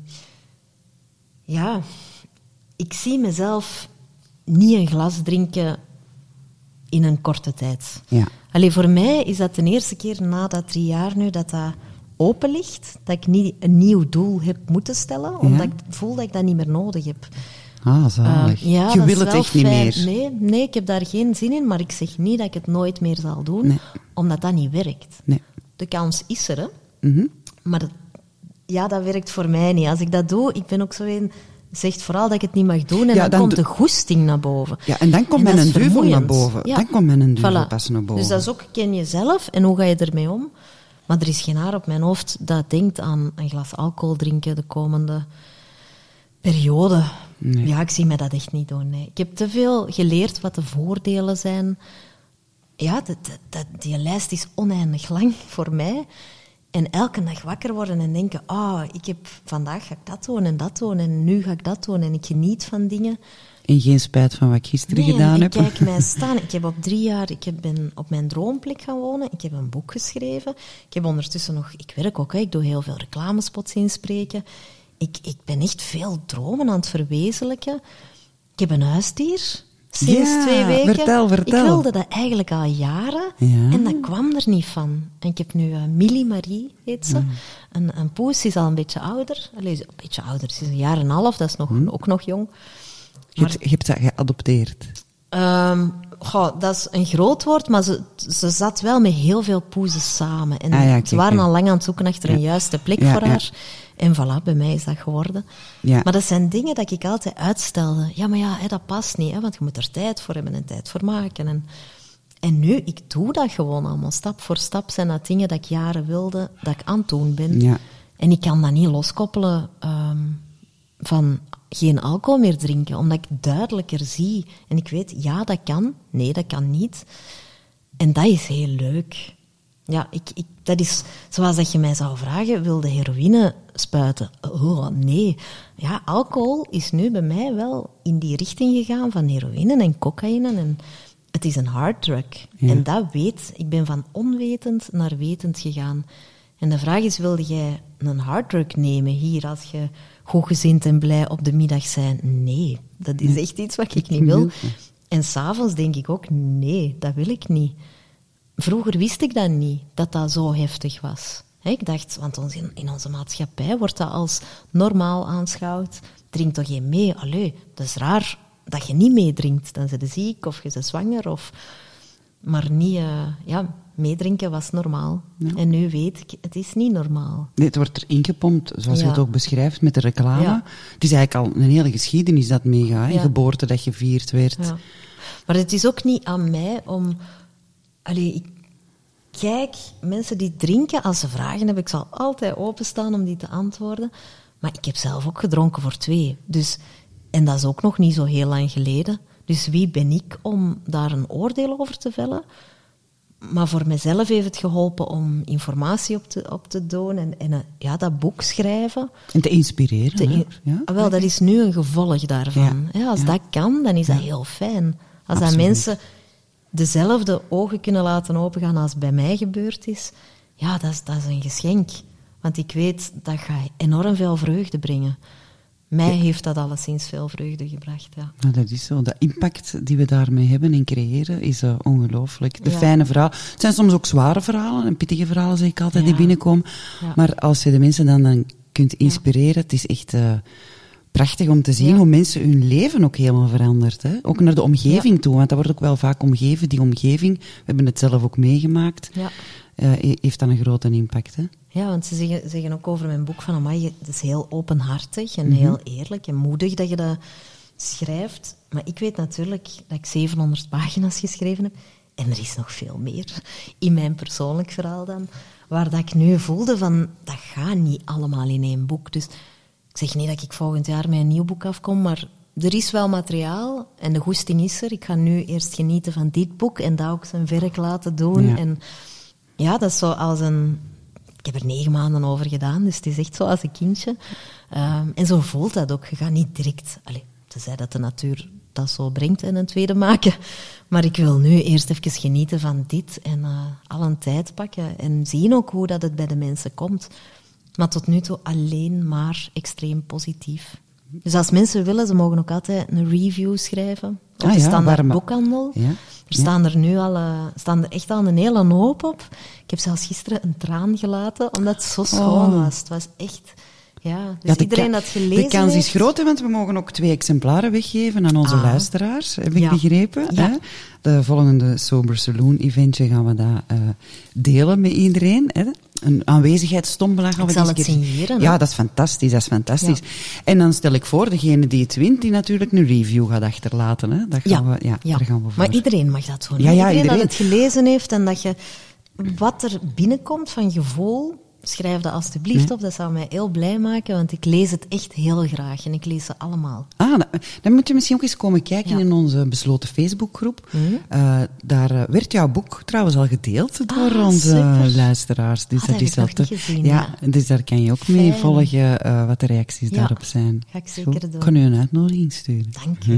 [SPEAKER 4] ja, ik zie mezelf niet een glas drinken in een korte tijd.
[SPEAKER 1] Ja.
[SPEAKER 4] Allee, voor mij is dat de eerste keer na dat drie jaar nu dat dat open ligt, dat ik niet een nieuw doel heb moeten stellen, omdat ik voel dat ik dat niet meer nodig heb.
[SPEAKER 1] Ah, zalig.
[SPEAKER 4] Uh, ja,
[SPEAKER 1] je
[SPEAKER 4] dat
[SPEAKER 1] wil
[SPEAKER 4] is
[SPEAKER 1] het
[SPEAKER 4] wel
[SPEAKER 1] echt niet
[SPEAKER 4] fijn.
[SPEAKER 1] meer.
[SPEAKER 4] Nee, nee, ik heb daar geen zin in, maar ik zeg niet dat ik het nooit meer zal doen,
[SPEAKER 1] Nee.
[SPEAKER 4] omdat dat niet werkt.
[SPEAKER 1] Nee.
[SPEAKER 4] De kans is er, hè.
[SPEAKER 1] Mhm.
[SPEAKER 4] Maar dat, ja, dat werkt voor mij niet. Als ik dat doe, ik ben ook zo een... Zegt vooral dat ik het niet mag doen en
[SPEAKER 1] Ja,
[SPEAKER 4] dan,
[SPEAKER 1] dan
[SPEAKER 4] komt
[SPEAKER 1] do-
[SPEAKER 4] de goesting naar boven.
[SPEAKER 1] Ja, en dan komt
[SPEAKER 4] En
[SPEAKER 1] men
[SPEAKER 4] dat
[SPEAKER 1] een
[SPEAKER 4] is
[SPEAKER 1] duivel naar
[SPEAKER 4] vermoeiend.
[SPEAKER 1] boven.
[SPEAKER 4] Ja.
[SPEAKER 1] Dan komt men een duivel
[SPEAKER 4] Voilà.
[SPEAKER 1] pas naar boven.
[SPEAKER 4] Dus dat is ook, ken jezelf en hoe ga je ermee om? Maar er is geen haar op mijn hoofd dat denkt aan een glas alcohol drinken de komende periode.
[SPEAKER 1] Nee.
[SPEAKER 4] Ja, ik zie mij dat echt niet doen. Nee. Ik heb te veel geleerd wat de voordelen zijn. Ja, dat, dat, dat, die lijst is oneindig lang voor mij. En elke dag wakker worden en denken, ah, oh, ik heb vandaag ga ik dat doen en dat doen en nu ga ik dat doen en ik geniet van dingen.
[SPEAKER 1] En geen spijt van wat ik gisteren
[SPEAKER 4] nee,
[SPEAKER 1] gedaan
[SPEAKER 4] en
[SPEAKER 1] heb.
[SPEAKER 4] Kijk mij staan. Ik heb op drie jaar, ik heb, ben op mijn droomplek gaan wonen. Ik heb een boek geschreven. Ik heb ondertussen nog, ik werk ook, hè, ik doe heel veel reclamespots inspreken. Ik, ik ben echt veel dromen aan het verwezenlijken. Ik heb een huisdier. Sinds
[SPEAKER 1] Ja,
[SPEAKER 4] twee weken.
[SPEAKER 1] vertel, vertel.
[SPEAKER 4] Ik wilde dat eigenlijk al jaren.
[SPEAKER 1] Ja.
[SPEAKER 4] En dat kwam er niet van. En ik heb nu uh, Millie Marie, heet ze.
[SPEAKER 1] Mm.
[SPEAKER 4] Een, een poes, is al een beetje ouder. Allee, een beetje ouder, ze is een jaar en een half. Dat is nog,
[SPEAKER 1] Mm.
[SPEAKER 4] ook nog jong.
[SPEAKER 1] Je hebt, je hebt dat geadopteerd.
[SPEAKER 4] Um, goh, dat is een groot woord, maar ze, ze zat wel met heel veel poezen samen. En
[SPEAKER 1] Ah ja, kijk,
[SPEAKER 4] ze waren
[SPEAKER 1] ja.
[SPEAKER 4] al lang aan het zoeken achter
[SPEAKER 1] Ja.
[SPEAKER 4] een juiste plek
[SPEAKER 1] Ja,
[SPEAKER 4] voor
[SPEAKER 1] ja.
[SPEAKER 4] haar. En voilà, bij mij is dat geworden.
[SPEAKER 1] Ja.
[SPEAKER 4] Maar dat zijn dingen dat ik altijd uitstelde. Ja, maar ja, hè, dat past niet, hè, want je moet er tijd voor hebben en tijd voor maken. En, en nu, ik doe dat gewoon allemaal. Stap voor stap zijn dat dingen dat ik jaren wilde, dat ik aan het doen ben.
[SPEAKER 1] Ja.
[SPEAKER 4] En ik kan dat niet loskoppelen um, van geen alcohol meer drinken, omdat ik duidelijker zie. En ik weet, ja, dat kan. Nee, dat kan niet. En dat is heel leuk. Ja, ik, ik, dat is zoals dat je mij zou vragen, wilde heroïne spuiten? Oh, nee. Ja, alcohol is nu bij mij wel in die richting gegaan van heroïne en cocaïne. En het is een harddrug.
[SPEAKER 1] Ja.
[SPEAKER 4] En dat weet, ik ben van onwetend naar wetend gegaan. En de vraag is, wilde jij een harddrug nemen hier als je goedgezind en blij op de middag bent? Nee, dat is echt iets wat ik niet wil. En s'avonds denk ik ook, nee, dat wil ik niet. Vroeger wist ik dat niet, dat dat zo heftig was. He, ik dacht, want ons in, in onze maatschappij wordt dat als normaal aanschouwd. Drink toch geen mee? Allee, dat is raar dat je niet meedrinkt. Dan ben je ziek of je bent zwanger. Of... Maar niet, uh, ja, meedrinken was normaal.
[SPEAKER 1] Ja.
[SPEAKER 4] En nu weet ik, het is niet normaal.
[SPEAKER 1] Nee, het wordt erin gepompt, zoals
[SPEAKER 4] Ja.
[SPEAKER 1] je het ook beschrijft met de reclame.
[SPEAKER 4] Ja.
[SPEAKER 1] Het is eigenlijk al een hele geschiedenis dat meegaat.
[SPEAKER 4] Ja.
[SPEAKER 1] Geboorte dat gevierd werd.
[SPEAKER 4] Ja. Maar het is ook niet aan mij om... Allee, ik kijk, mensen die drinken, als ze vragen hebben, ik zal altijd openstaan om die te antwoorden. Maar ik heb zelf ook gedronken voor twee. Dus, en dat is ook nog niet zo heel lang geleden. Dus wie ben ik om daar een oordeel over te vellen? Maar voor mezelf heeft het geholpen om informatie op te, op te doen en, en ja, dat boek schrijven.
[SPEAKER 1] En te inspireren.
[SPEAKER 4] Te
[SPEAKER 1] hè?
[SPEAKER 4] in-
[SPEAKER 1] ja?
[SPEAKER 4] Ah, wel, dat is nu een gevolg daarvan.
[SPEAKER 1] Ja.
[SPEAKER 4] Ja, als
[SPEAKER 1] Ja.
[SPEAKER 4] dat kan, dan is dat heel fijn. Als dat
[SPEAKER 1] Absoluut.
[SPEAKER 4] mensen dezelfde ogen kunnen laten opengaan als bij mij gebeurd is, ja, dat is, dat is een geschenk. Want ik weet, dat gaat enorm veel vreugde brengen. Mij heeft dat alleszins veel vreugde gebracht, ja.
[SPEAKER 1] Nou, dat is zo. De impact die we daarmee hebben en creëren is uh, ongelooflijk. De
[SPEAKER 4] Ja.
[SPEAKER 1] fijne verhalen. Het zijn soms ook zware verhalen en pittige verhalen, zeg ik altijd, die
[SPEAKER 4] Ja.
[SPEAKER 1] binnenkomen.
[SPEAKER 4] Ja.
[SPEAKER 1] Maar als je de mensen dan, dan kunt inspireren, het is echt uh, prachtig om te zien
[SPEAKER 4] Ja.
[SPEAKER 1] hoe mensen hun leven ook helemaal verandert. Hè? Ook naar de omgeving toe, want dat wordt ook wel vaak omgeven. Die omgeving, we hebben het zelf ook meegemaakt,
[SPEAKER 4] Ja.
[SPEAKER 1] uh, heeft dan een grote impact. Hè?
[SPEAKER 4] Ja, want ze zeggen, zeggen ook over mijn boek van, amai, het is heel openhartig en
[SPEAKER 1] Mhm.
[SPEAKER 4] heel eerlijk en moedig dat je dat schrijft. Maar ik weet natuurlijk dat ik zevenhonderd pagina's geschreven heb. En er is nog veel meer in mijn persoonlijk verhaal dan. Waar dat ik nu voelde van, dat gaat niet allemaal in één boek. Dus ik zeg niet dat ik volgend jaar met een nieuw boek afkom, maar er is wel materiaal en de goesting is er. Ik ga nu eerst genieten van dit boek en dat ook zijn werk laten doen.
[SPEAKER 1] Ja.
[SPEAKER 4] En ja, dat is zo als een... Ik heb er negen maanden over gedaan, dus het is echt zo als een kindje. Um, en zo voelt dat ook. Je gaat niet direct... Allez, tenzij dat de natuur dat zo brengt en een tweede maken. Maar ik wil nu eerst even genieten van dit en uh, al een tijd pakken. En zien ook hoe dat het bij de mensen komt. Maar tot nu toe alleen maar extreem positief. Dus als mensen willen, ze mogen ook altijd een review schrijven. Op
[SPEAKER 1] Ah
[SPEAKER 4] de
[SPEAKER 1] ja,
[SPEAKER 4] standaard
[SPEAKER 1] warme-
[SPEAKER 4] boekhandel.
[SPEAKER 1] Ja.
[SPEAKER 4] Er staan er nu al, uh, staan er echt al een hele hoop op. Ik heb zelfs gisteren een traan gelaten, omdat het zo schoon
[SPEAKER 1] Oh.
[SPEAKER 4] was. Het was echt... Ja, dus
[SPEAKER 1] Ja, de
[SPEAKER 4] iedereen
[SPEAKER 1] ka-
[SPEAKER 4] dat gelezen
[SPEAKER 1] De kans
[SPEAKER 4] heeft...
[SPEAKER 1] is groot, hè, want we mogen ook twee exemplaren weggeven aan onze
[SPEAKER 4] Ah.
[SPEAKER 1] luisteraars, heb ik
[SPEAKER 4] Ja.
[SPEAKER 1] begrepen.
[SPEAKER 4] Ja.
[SPEAKER 1] Hè? De volgende Sober Saloon eventje gaan we dat uh, delen met iedereen. Hè? Een aanwezigheidsstombelag. gaan
[SPEAKER 4] Ik
[SPEAKER 1] we
[SPEAKER 4] zal
[SPEAKER 1] deze
[SPEAKER 4] het
[SPEAKER 1] keer-
[SPEAKER 4] signeren, hè?
[SPEAKER 1] Ja, dat is fantastisch, dat is fantastisch. En dan stel ik voor, degene die het wint, die natuurlijk een review gaat achterlaten. Hè? Dat gaan
[SPEAKER 4] Ja,
[SPEAKER 1] we, ja,
[SPEAKER 4] ja.
[SPEAKER 1] daar gaan we voor.
[SPEAKER 4] Maar iedereen mag dat doen.
[SPEAKER 1] Ja,
[SPEAKER 4] hè.
[SPEAKER 1] ja,
[SPEAKER 4] iedereen,
[SPEAKER 1] iedereen.
[SPEAKER 4] dat het gelezen heeft en dat je wat er binnenkomt van gevoel, schrijf dat alstublieft
[SPEAKER 1] Nee.
[SPEAKER 4] op. Dat zou mij heel blij maken, want ik lees het echt heel graag. En ik lees ze allemaal.
[SPEAKER 1] Ah, dan, dan moet je misschien ook eens komen kijken
[SPEAKER 4] Ja.
[SPEAKER 1] in onze besloten Facebookgroep.
[SPEAKER 4] Mhm.
[SPEAKER 1] Uh, daar uh, werd jouw boek trouwens al gedeeld door
[SPEAKER 4] Ah,
[SPEAKER 1] onze
[SPEAKER 4] super.
[SPEAKER 1] luisteraars. Dus
[SPEAKER 4] Ah, dat heb ik nog
[SPEAKER 1] toch-
[SPEAKER 4] niet gezien,
[SPEAKER 1] Ja, dus daar kan je ook mee
[SPEAKER 4] Fijn.
[SPEAKER 1] volgen uh, wat de reacties
[SPEAKER 4] Ja,
[SPEAKER 1] daarop zijn.
[SPEAKER 4] ga ik zeker
[SPEAKER 1] Goed.
[SPEAKER 4] doen.
[SPEAKER 1] Ik kan u een uitnodiging sturen.
[SPEAKER 4] Dank je.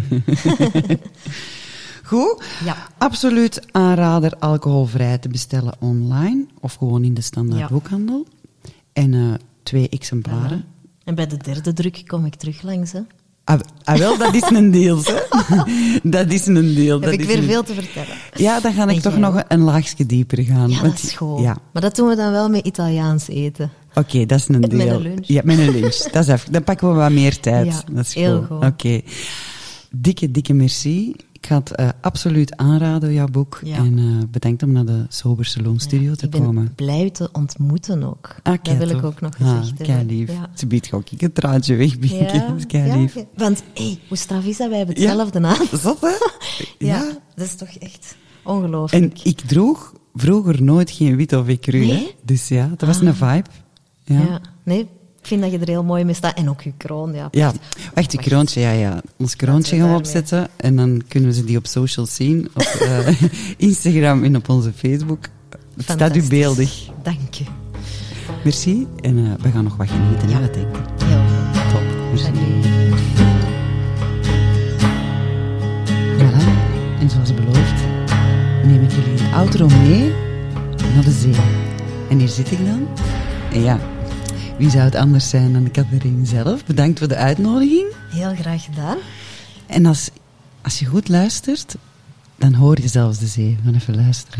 [SPEAKER 1] Goed.
[SPEAKER 4] Ja.
[SPEAKER 1] Absoluut aanrader alcoholvrij te bestellen online of gewoon in de standaard
[SPEAKER 4] Ja.
[SPEAKER 1] boekhandel. En uh, twee exemplaren.
[SPEAKER 4] En bij de derde druk kom ik terug langs. Hè.
[SPEAKER 1] Ah, ah, wel, dat is een deel, hè. Dat is een deel.
[SPEAKER 4] Heb
[SPEAKER 1] dat
[SPEAKER 4] ik
[SPEAKER 1] is
[SPEAKER 4] weer
[SPEAKER 1] een-
[SPEAKER 4] veel te vertellen.
[SPEAKER 1] Ja, dan ga ik
[SPEAKER 4] En
[SPEAKER 1] toch
[SPEAKER 4] jij?
[SPEAKER 1] nog een laagje dieper gaan.
[SPEAKER 4] Ja,
[SPEAKER 1] want-
[SPEAKER 4] dat is goed.
[SPEAKER 1] Ja,
[SPEAKER 4] Maar dat doen we dan wel met Italiaans eten.
[SPEAKER 1] oké, dat is een
[SPEAKER 4] Met
[SPEAKER 1] deel.
[SPEAKER 4] een lunch.
[SPEAKER 1] Ja, met een lunch. Dat is even, dan pakken we wat meer tijd.
[SPEAKER 4] Ja,
[SPEAKER 1] dat is
[SPEAKER 4] heel
[SPEAKER 1] goed.
[SPEAKER 4] goed.
[SPEAKER 1] Oké. Dikke, dikke merci. Ik ga het uh, absoluut aanraden, jouw boek.
[SPEAKER 4] Ja.
[SPEAKER 1] En uh, bedankt om naar de Sober Salon Studio
[SPEAKER 4] Ja,
[SPEAKER 1] te
[SPEAKER 4] ik ben
[SPEAKER 1] komen.
[SPEAKER 4] blij te ontmoeten ook.
[SPEAKER 1] Ah,
[SPEAKER 4] dat
[SPEAKER 1] kei
[SPEAKER 4] wil ik
[SPEAKER 1] tof.
[SPEAKER 4] ook nog
[SPEAKER 1] Ah,
[SPEAKER 4] gezegd
[SPEAKER 1] kei
[SPEAKER 4] hebben.
[SPEAKER 1] lief.
[SPEAKER 4] Ja.
[SPEAKER 1] Ze biedt ook ik een traantje weg, Bieke.
[SPEAKER 4] Ja,
[SPEAKER 1] Dat is kei
[SPEAKER 4] ja,
[SPEAKER 1] lief.
[SPEAKER 4] ja. Want, hé, hey, hoe straf is dat? Wij hebben
[SPEAKER 1] Ja.
[SPEAKER 4] hetzelfde aan.
[SPEAKER 1] Zot, hè?
[SPEAKER 4] Ja, dat is toch echt ongelooflijk.
[SPEAKER 1] En ik droeg vroeger nooit geen wit of ecru,
[SPEAKER 4] Nee?
[SPEAKER 1] hè? Dus ja, dat was
[SPEAKER 4] Ah.
[SPEAKER 1] een vibe. Ja.
[SPEAKER 4] Ja. Nee, ik vind dat je er heel mooi mee staat. En ook je kroon, ja.
[SPEAKER 1] Ja, wacht, een kroontje, ja, ja. Ons kroontje
[SPEAKER 4] we
[SPEAKER 1] gaan we
[SPEAKER 4] daarmee-
[SPEAKER 1] opzetten en dan kunnen we ze die op social zien, op eh, Instagram en op onze Facebook. Het staat u
[SPEAKER 4] Fantastisch.
[SPEAKER 1] beeldig.
[SPEAKER 4] Dank je.
[SPEAKER 1] Merci en uh, we gaan nog wat genieten, ja. Wat denk ik.
[SPEAKER 4] Heel goed.
[SPEAKER 1] Top, merci.
[SPEAKER 4] Dank je.
[SPEAKER 1] Voilà, en zoals beloofd neem ik jullie in de outro mee naar de zee. En hier zit ik dan. En ja, wie zou het anders zijn dan de Catherine zelf? Bedankt voor de uitnodiging.
[SPEAKER 4] Heel graag gedaan.
[SPEAKER 1] En als, als je goed luistert, dan hoor je zelfs de zee. We gaan even luisteren.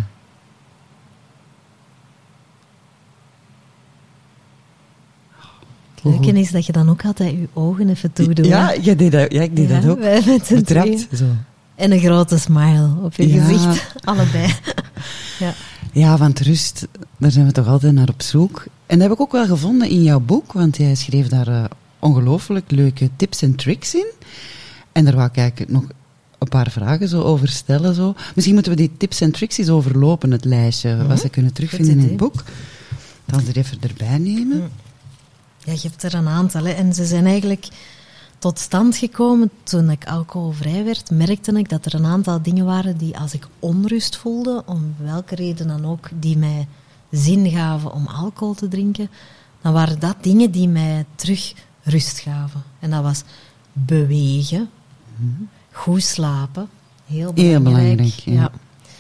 [SPEAKER 4] Het leuke is dat je dan ook altijd je ogen even toedoet.
[SPEAKER 1] Ja, jij deed dat, ja, ik deed
[SPEAKER 4] Ja,
[SPEAKER 1] dat ook.
[SPEAKER 4] wij met z'n
[SPEAKER 1] Betrapt,
[SPEAKER 4] tweeën.
[SPEAKER 1] zo.
[SPEAKER 4] En een grote smile op je
[SPEAKER 1] Ja.
[SPEAKER 4] gezicht. Allebei. Ja.
[SPEAKER 1] Ja, want rust, daar zijn we toch altijd naar op zoek. En dat heb ik ook wel gevonden in jouw boek, want jij schreef daar uh, ongelooflijk leuke tips en tricks in. En daar wou ik eigenlijk nog een paar vragen zo over stellen. Zo. Misschien moeten we die tips en tricks eens overlopen, het lijstje,
[SPEAKER 4] Mhm.
[SPEAKER 1] wat ze kunnen terugvinden
[SPEAKER 4] Goed
[SPEAKER 1] in het
[SPEAKER 4] idee.
[SPEAKER 1] boek. Dan ze er even erbij nemen.
[SPEAKER 4] Mhm. Ja, je hebt er een aantal. Hè. En ze zijn eigenlijk tot stand gekomen toen ik alcoholvrij werd. Merkte ik dat er een aantal dingen waren die, als ik onrust voelde, om welke reden dan ook, die mij zin gaven om alcohol te drinken, dan waren dat dingen die mij terug rust gaven. En dat was bewegen, goed slapen, heel belangrijk.
[SPEAKER 1] Heel belangrijk, ja.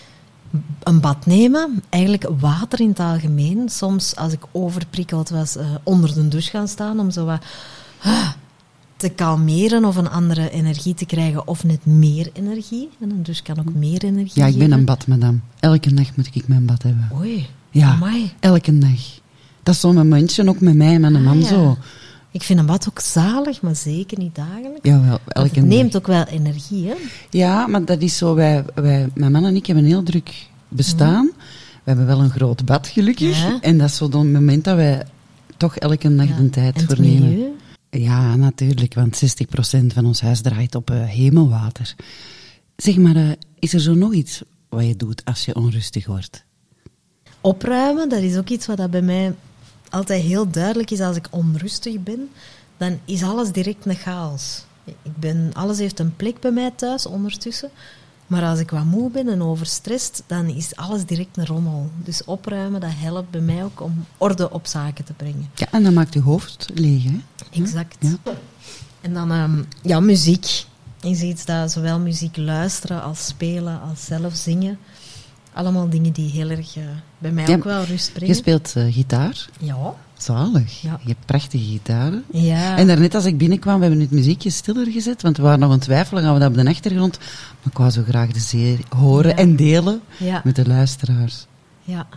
[SPEAKER 4] Een bad nemen, eigenlijk water in het algemeen. Soms, als ik overprikkeld was, uh, onder de douche gaan staan om zo wat uh, te kalmeren of een andere energie te krijgen, of net meer energie. En een douche kan ook meer energie
[SPEAKER 1] Ja, ik ben
[SPEAKER 4] geven.
[SPEAKER 1] een badmadam. Elke nacht moet ik mijn bad hebben.
[SPEAKER 4] Oei,
[SPEAKER 1] Ja,
[SPEAKER 4] amai.
[SPEAKER 1] elke dag. Dat is zo'n momentje, ook met mij en mijn
[SPEAKER 4] Ah,
[SPEAKER 1] man
[SPEAKER 4] ja.
[SPEAKER 1] zo.
[SPEAKER 4] Ik vind een bad ook zalig, maar zeker niet dagelijks.
[SPEAKER 1] Jawel,
[SPEAKER 4] Want
[SPEAKER 1] elke
[SPEAKER 4] het
[SPEAKER 1] dag.
[SPEAKER 4] neemt ook wel energie, hè?
[SPEAKER 1] Ja, maar dat is zo, wij, wij, mijn man en ik hebben een heel druk bestaan. We hebben wel een groot bad, gelukkig.
[SPEAKER 4] Ja.
[SPEAKER 1] En dat is zo het moment dat wij toch elke dag
[SPEAKER 4] Ja.
[SPEAKER 1] de tijd
[SPEAKER 4] En het
[SPEAKER 1] voor nemen.
[SPEAKER 4] milieu?
[SPEAKER 1] Ja, natuurlijk, want zestig procent van ons huis draait op uh, hemelwater. Zeg maar, uh, is er zo nog iets wat je doet als je onrustig wordt?
[SPEAKER 4] Opruimen, dat is ook iets wat dat bij mij altijd heel duidelijk is. Als ik onrustig ben, dan is alles direct een chaos. Ik ben, alles heeft een plek bij mij thuis ondertussen. Maar als ik wat moe ben en overstrest, dan is alles direct een rommel. Dus opruimen, dat helpt bij mij ook om orde op zaken te brengen.
[SPEAKER 1] Ja, en dan maakt je hoofd leeg, hè?
[SPEAKER 4] Exact.
[SPEAKER 1] Ja.
[SPEAKER 4] En dan, um, ja, muziek. Is iets dat zowel muziek luisteren als spelen als zelf zingen. Allemaal dingen die heel erg uh, bij mij
[SPEAKER 1] Ja,
[SPEAKER 4] ook wel rust
[SPEAKER 1] Je
[SPEAKER 4] brengen.
[SPEAKER 1] speelt uh, gitaar.
[SPEAKER 4] Ja.
[SPEAKER 1] Zalig.
[SPEAKER 4] Ja.
[SPEAKER 1] Je hebt prachtige gitaren.
[SPEAKER 4] Ja.
[SPEAKER 1] En daarnet als ik binnenkwam, we hebben het muziekje stiller gezet, want we waren nog aan het twijfelen, gaan we dat op de achtergrond. Maar ik wou zo graag de zee horen
[SPEAKER 4] Ja.
[SPEAKER 1] en delen
[SPEAKER 4] Ja.
[SPEAKER 1] met de luisteraars.
[SPEAKER 4] Ja.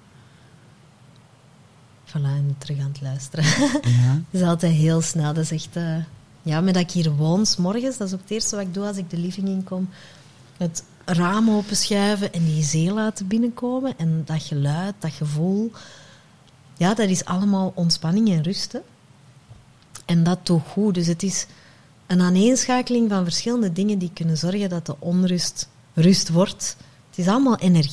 [SPEAKER 4] Voilà, en terug aan het luisteren.
[SPEAKER 1] Ja.
[SPEAKER 4] Dat is altijd heel snel. Dat is echt... Uh, ja, met dat ik hier woon, 's morgens, dat is ook het eerste wat ik doe als ik de living inkom. Het raam openschuiven en die zee laten binnenkomen. En dat geluid, dat gevoel. Ja, dat is allemaal ontspanning en rust. Hè. En dat doet goed. Dus het is een aaneenschakeling van verschillende dingen die kunnen zorgen dat de onrust rust wordt. Het is allemaal energie.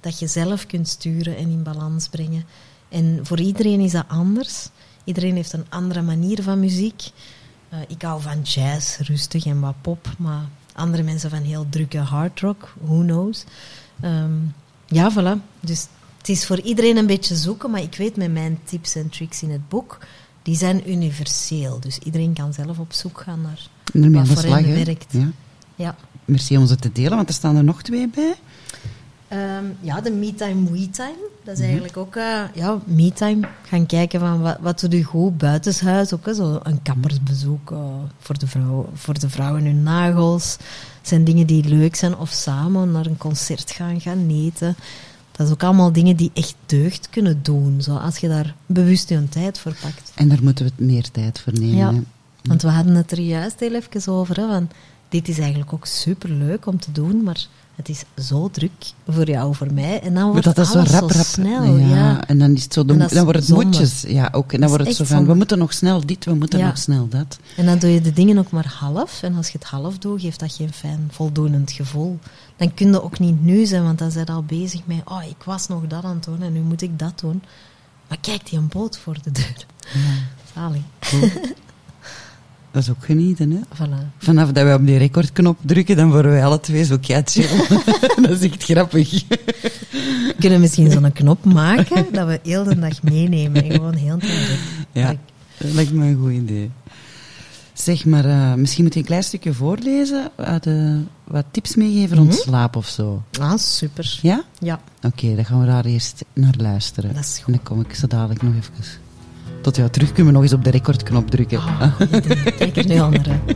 [SPEAKER 4] dat je zelf kunt sturen en in balans brengen. En voor iedereen is dat anders. Iedereen heeft een andere manier van muziek. Uh, ik hou van jazz, rustig en wat pop, maar andere mensen van heel drukke hard rock, who knows. Um, ja, voilà. Dus het is voor iedereen een beetje zoeken, maar ik weet met mijn tips en tricks in het boek, die zijn universeel. Dus iedereen kan zelf op zoek gaan naar wat voor
[SPEAKER 1] slag,
[SPEAKER 4] hen
[SPEAKER 1] hè?
[SPEAKER 4] werkt.
[SPEAKER 1] Ja.
[SPEAKER 4] Ja.
[SPEAKER 1] Merci om ze te delen, want er staan er nog twee bij.
[SPEAKER 4] Um, ja, de me-time, we-time. Dat is eigenlijk ook, uh, ja, me-time. Gaan kijken van wat, wat doe je goed buitenshuis. Ook, hè, zo een kappersbezoek uh, voor, de vrouw, voor de vrouwen hun nagels. Dat zijn dingen die leuk zijn. Of samen naar een concert gaan, gaan eten. Dat is ook allemaal dingen die echt deugd kunnen doen. Zo, als je daar bewust je tijd voor pakt.
[SPEAKER 1] En daar moeten we het meer tijd voor nemen.
[SPEAKER 4] Ja,
[SPEAKER 1] hè?
[SPEAKER 4] want we hadden het er juist heel even over. Hè, van, dit is eigenlijk ook superleuk om te doen, maar het is zo druk voor jou, voor mij. En dan wordt
[SPEAKER 1] dat is
[SPEAKER 4] alles
[SPEAKER 1] zo rap,
[SPEAKER 4] zo
[SPEAKER 1] rap.
[SPEAKER 4] snel.
[SPEAKER 1] Ja,
[SPEAKER 4] Ja.
[SPEAKER 1] En dan is het zo, de,
[SPEAKER 4] En dat is
[SPEAKER 1] dan wordt het
[SPEAKER 4] zonde.
[SPEAKER 1] moedjes. Ja, ook. En dan
[SPEAKER 4] Dat
[SPEAKER 1] wordt
[SPEAKER 4] is
[SPEAKER 1] het zo
[SPEAKER 4] echt
[SPEAKER 1] van, we
[SPEAKER 4] zonde.
[SPEAKER 1] moeten nog snel dit, we moeten
[SPEAKER 4] Ja.
[SPEAKER 1] nog snel dat.
[SPEAKER 4] En dan doe je de dingen ook maar half. En als je het half doet, geeft dat geen fijn, voldoenend gevoel. Dan kun je ook niet nu zijn, want dan zijn je al bezig met, oh, ik was nog dat aan het doen en nu moet ik dat doen. Maar kijk, die een boot voor de deur.
[SPEAKER 1] Ja.
[SPEAKER 4] Zalig.
[SPEAKER 1] Cool. Dat is ook genieten, hè.
[SPEAKER 4] Voilà.
[SPEAKER 1] Vanaf dat wij op die recordknop drukken, dan worden wij alle twee zo chill. Dat is echt grappig.
[SPEAKER 4] We kunnen misschien zo'n knop maken, dat we heel de dag meenemen en gewoon heel de tijd doen.
[SPEAKER 1] Ja,
[SPEAKER 4] Kijk.
[SPEAKER 1] dat lijkt me een goed idee. Zeg maar, uh, misschien moet je een klein stukje voorlezen, uh, de, wat tips meegeven rond
[SPEAKER 4] Mhm.
[SPEAKER 1] slaap of zo.
[SPEAKER 4] Ah, super.
[SPEAKER 1] Ja?
[SPEAKER 4] Ja.
[SPEAKER 1] Oké, okay, dan gaan we daar eerst naar luisteren.
[SPEAKER 4] Dat is goed.
[SPEAKER 1] En dan kom ik zo dadelijk nog even tot jou terug. Kunnen we nog eens op de recordknop drukken.
[SPEAKER 4] Oh, goed idee. Kijk er nu al naar uit.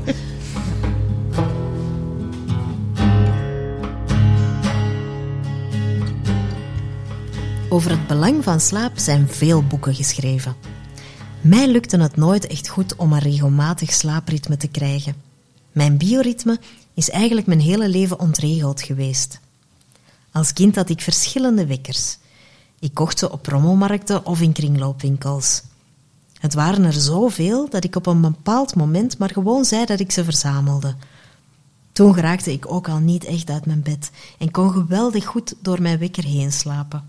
[SPEAKER 4] Over het belang van slaap zijn veel boeken geschreven. Mij lukte het nooit echt goed om een regelmatig slaapritme te krijgen. Mijn bioritme is eigenlijk mijn hele leven ontregeld geweest. Als kind had ik verschillende wekkers. Ik kocht ze op rommelmarkten of in kringloopwinkels. Het waren er zoveel dat ik op een bepaald moment maar gewoon zei dat ik ze verzamelde. Toen geraakte ik ook al niet echt uit mijn bed en kon geweldig goed door mijn wekker heen slapen.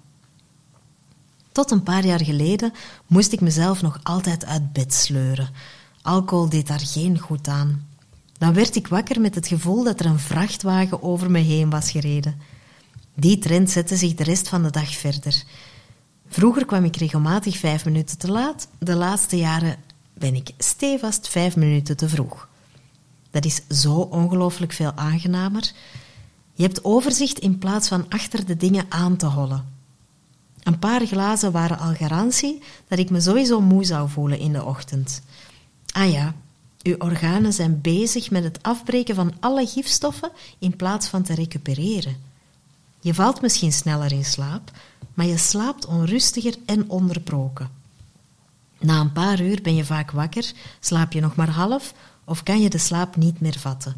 [SPEAKER 4] Tot een paar jaar geleden moest ik mezelf nog altijd uit bed sleuren. Alcohol deed daar geen goed aan. Dan werd ik wakker met het gevoel dat er een vrachtwagen over me heen was gereden. Die trend zette zich de rest van de dag verder. Vroeger kwam ik regelmatig vijf minuten te laat. De laatste jaren ben ik stevast vijf minuten te vroeg. Dat is zo ongelooflijk veel aangenamer. Je hebt overzicht in plaats van achter de dingen aan te hollen. Een paar glazen waren al garantie dat ik me sowieso moe zou voelen in de ochtend. Ah ja, uw organen zijn bezig met het afbreken van alle gifstoffen in plaats van te recupereren. Je valt misschien sneller in slaap, maar je slaapt onrustiger en onderbroken. Na een paar uur ben je vaak wakker, slaap je nog maar half of kan je de slaap niet meer vatten.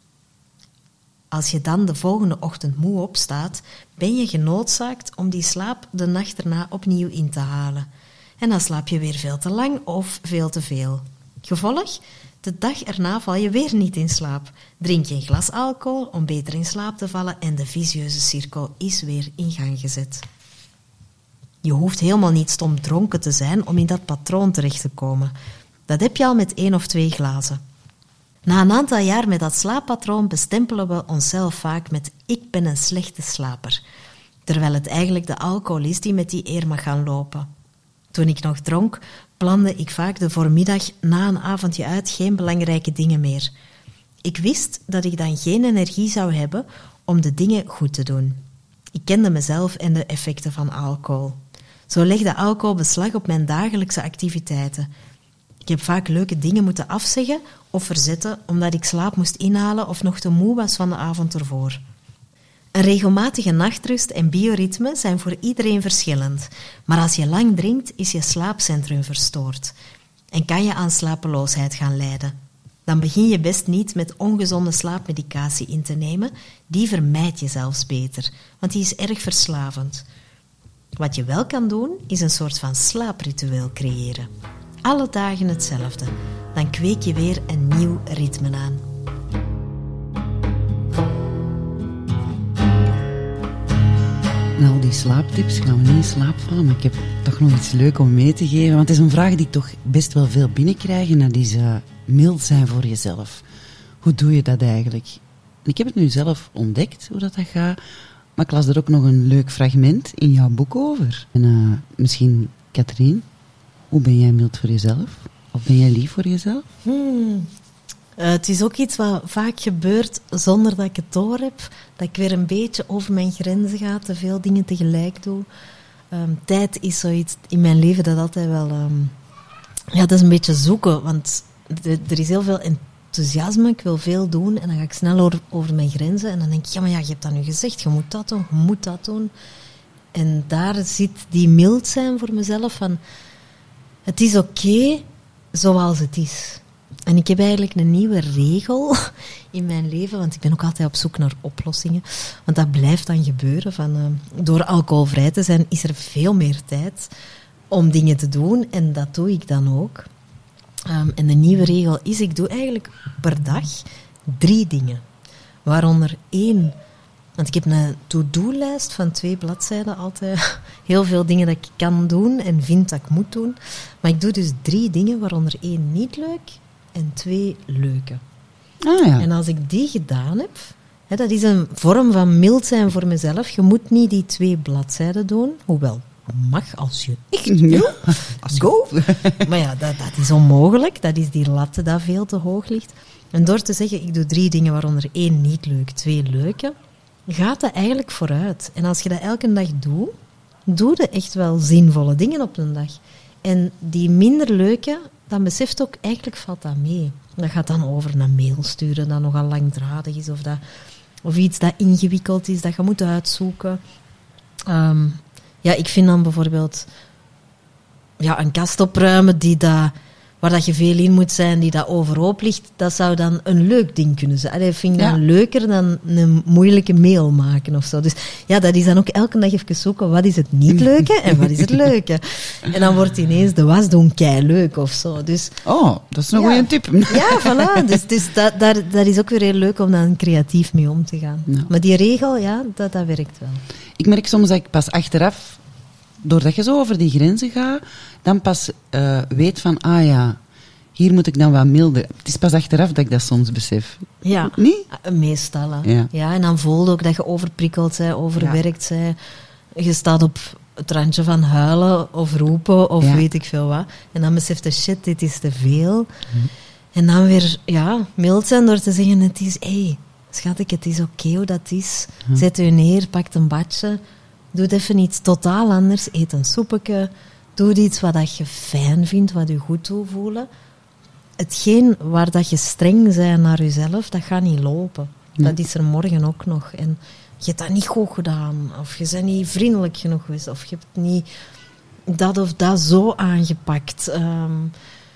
[SPEAKER 4] Als je dan de volgende ochtend moe opstaat, ben je genoodzaakt om die slaap de nacht erna opnieuw in te halen. En dan slaap je weer veel te lang of veel te veel. Gevolg? De dag erna val je weer niet in slaap. Drink je een glas alcohol om beter in slaap te vallen en de vicieuze cirkel is weer in gang gezet. Je hoeft helemaal niet stom dronken te zijn om in dat patroon terecht te komen. Dat heb je al met één of twee glazen. Na een aantal jaar met dat slaappatroon bestempelen we onszelf vaak met ik ben een slechte slaper, terwijl het eigenlijk de alcohol is die met die eer mag gaan lopen. Toen ik nog dronk, plande ik vaak de voormiddag na een avondje uit geen belangrijke dingen meer. Ik wist dat ik dan geen energie zou hebben om de dingen goed te doen. Ik kende mezelf en de effecten van alcohol. Zo legde alcohol beslag op mijn dagelijkse activiteiten. Ik heb vaak leuke dingen moeten afzeggen of verzetten omdat ik slaap moest inhalen of nog te moe was van de avond ervoor. Een regelmatige nachtrust en bioritme zijn voor iedereen verschillend, maar als je lang drinkt is je slaapcentrum verstoord en kan je aan slapeloosheid gaan lijden. Dan begin je best niet met ongezonde slaapmedicatie in te nemen, die vermijd je zelfs beter, want die is erg verslavend. Wat je wel kan doen, is een soort van slaapritueel creëren. Alle dagen hetzelfde. Dan kweek je weer een nieuw ritme aan.
[SPEAKER 1] Na al die slaaptips gaan we niet in slaap vallen, maar ik heb toch nog iets leuk om mee te geven. Want het is een vraag die ik toch best wel veel binnenkrijg en dat is uh, mild zijn voor jezelf. Hoe doe je dat eigenlijk? Ik heb het nu zelf ontdekt, hoe dat, dat gaat. Maar ik las er ook nog een leuk fragment in jouw boek over. En uh, misschien, Katrien, hoe ben jij mild voor jezelf? Of ben jij lief voor jezelf?
[SPEAKER 4] Hmm. Uh, het is ook iets wat vaak gebeurt zonder dat ik het door heb. Dat ik weer een beetje over mijn grenzen ga, te veel dingen tegelijk doe. Um, tijd is zoiets in mijn leven dat altijd wel... Um, ja, dat is een beetje zoeken, want de, er is heel veel enthousiasme, ik wil veel doen en dan ga ik snel over, over mijn grenzen en dan denk ik, ja, maar ja, je hebt dat nu gezegd, je moet dat doen, je moet dat doen. En daar zit die mild zijn voor mezelf van, het is oké okay zoals het is. En ik heb eigenlijk een nieuwe regel in mijn leven, want ik ben ook altijd op zoek naar oplossingen. Want dat blijft dan gebeuren. Van, uh, door alcoholvrij te zijn is er veel meer tijd om dingen te doen. En dat doe ik dan ook. Um, en de nieuwe regel is, ik doe eigenlijk per dag drie dingen. Waaronder één, want ik heb een to-do-lijst van twee bladzijden altijd. Heel veel dingen dat ik kan doen en vind dat ik moet doen. Maar ik doe dus drie dingen, waaronder één niet leuk en twee leuke.
[SPEAKER 1] Ah, ja.
[SPEAKER 4] En als ik die gedaan heb, hè, dat is een vorm van mild zijn voor mezelf. Je moet niet die twee bladzijden doen, hoewel mag als je echt wil.
[SPEAKER 1] Ja, als
[SPEAKER 4] go. Maar ja, dat, dat is onmogelijk. Dat is die lat dat veel te hoog ligt. En door te zeggen, ik doe drie dingen, waaronder één niet leuk, twee leuke, gaat dat eigenlijk vooruit. En als je dat elke dag doet, doe je echt wel zinvolle dingen op een dag. En die minder leuke, dan beseft ook, eigenlijk valt dat mee. Dat gaat dan over een mail sturen dat nogal langdradig is, of, dat, of iets dat ingewikkeld is, dat je moet uitzoeken. Um, ja, ik vind dan bijvoorbeeld ja, een kast opruimen die dat, waar dat je veel in moet zijn, die dat overhoop ligt, dat zou dan een leuk ding kunnen zijn. Dat vind ik dan ja. leuker dan een moeilijke mail maken of zo. Dus ja, dat is dan ook elke dag even zoeken, wat is het niet leuke en wat is het leuke. En dan wordt ineens de was doen kei leuk of zo. Dus,
[SPEAKER 1] oh, dat is een
[SPEAKER 4] ja.
[SPEAKER 1] goede tip.
[SPEAKER 4] Ja, voilà. Dus, dus dat, daar, dat is ook weer heel leuk om dan creatief mee om te gaan. Ja. Maar die regel, ja, dat, dat werkt wel.
[SPEAKER 1] Ik merk soms dat ik pas achteraf, doordat je zo over die grenzen gaat, dan pas uh, weet van, ah ja, hier moet ik dan wat milder. Het is pas achteraf dat ik dat soms besef.
[SPEAKER 4] Ja,
[SPEAKER 1] niet?
[SPEAKER 4] Meestal. Hè.
[SPEAKER 1] Ja.
[SPEAKER 4] Ja, en dan voel je ook dat je overprikkeld bent, overwerkt ja. bent. Je staat op het randje van huilen of roepen of ja. weet ik veel wat. En dan beseft je, shit, dit is te veel. Hm. En dan weer ja, mild zijn door te zeggen, het is, hé, hey, schat ik, het is oké okay hoe dat is. Hm. Zet je neer, pak een badje. Doe even iets totaal anders. Eet een soepje. Doe iets wat dat je fijn vindt, wat je goed doet voelen. Hetgeen waar dat je streng bent naar jezelf, dat gaat niet lopen. Nee. Dat is er morgen ook nog. En je hebt dat niet goed gedaan. Of je bent niet vriendelijk genoeg geweest. Of je hebt niet dat of dat zo aangepakt. Um,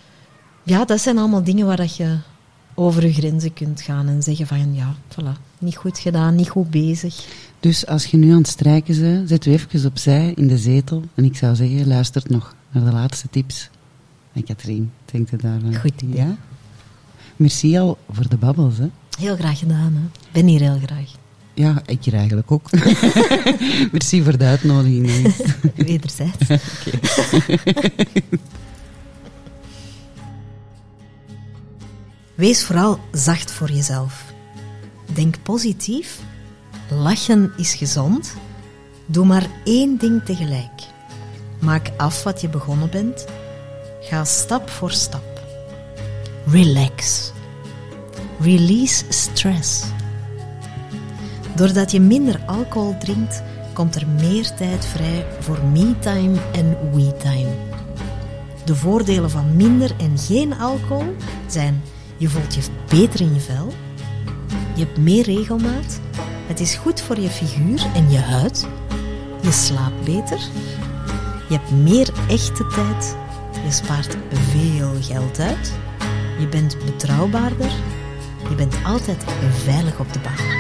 [SPEAKER 4] ja, dat zijn allemaal dingen waar dat je over je grenzen kunt gaan. En zeggen van, ja, voilà, niet goed gedaan, niet goed bezig.
[SPEAKER 1] Dus als je nu aan het strijken bent, zet u even opzij in de zetel. En ik zou zeggen, luister nog naar de laatste tips. En Katrien, denkt u daarvan?
[SPEAKER 4] Goed idee.
[SPEAKER 1] Ja? Merci al voor de babbels, hè.
[SPEAKER 4] Heel graag gedaan, hè. Ik ben hier heel graag.
[SPEAKER 1] Ja, ik hier eigenlijk ook. Merci voor de uitnodiging.
[SPEAKER 4] Wederzijds. Wees vooral zacht voor jezelf. Denk positief. Lachen is gezond. Doe maar één ding tegelijk. Maak af wat je begonnen bent. Ga stap voor stap. Relax. Release stress. Doordat je minder alcohol drinkt, komt er meer tijd vrij voor me-time en we-time. De voordelen van minder en geen alcohol zijn: je voelt je beter in je vel, je hebt meer regelmaat, het is goed voor je figuur en je huid, je slaapt beter, je hebt meer echte tijd, je spaart veel geld uit, je bent betrouwbaarder, je bent altijd veilig op de baan.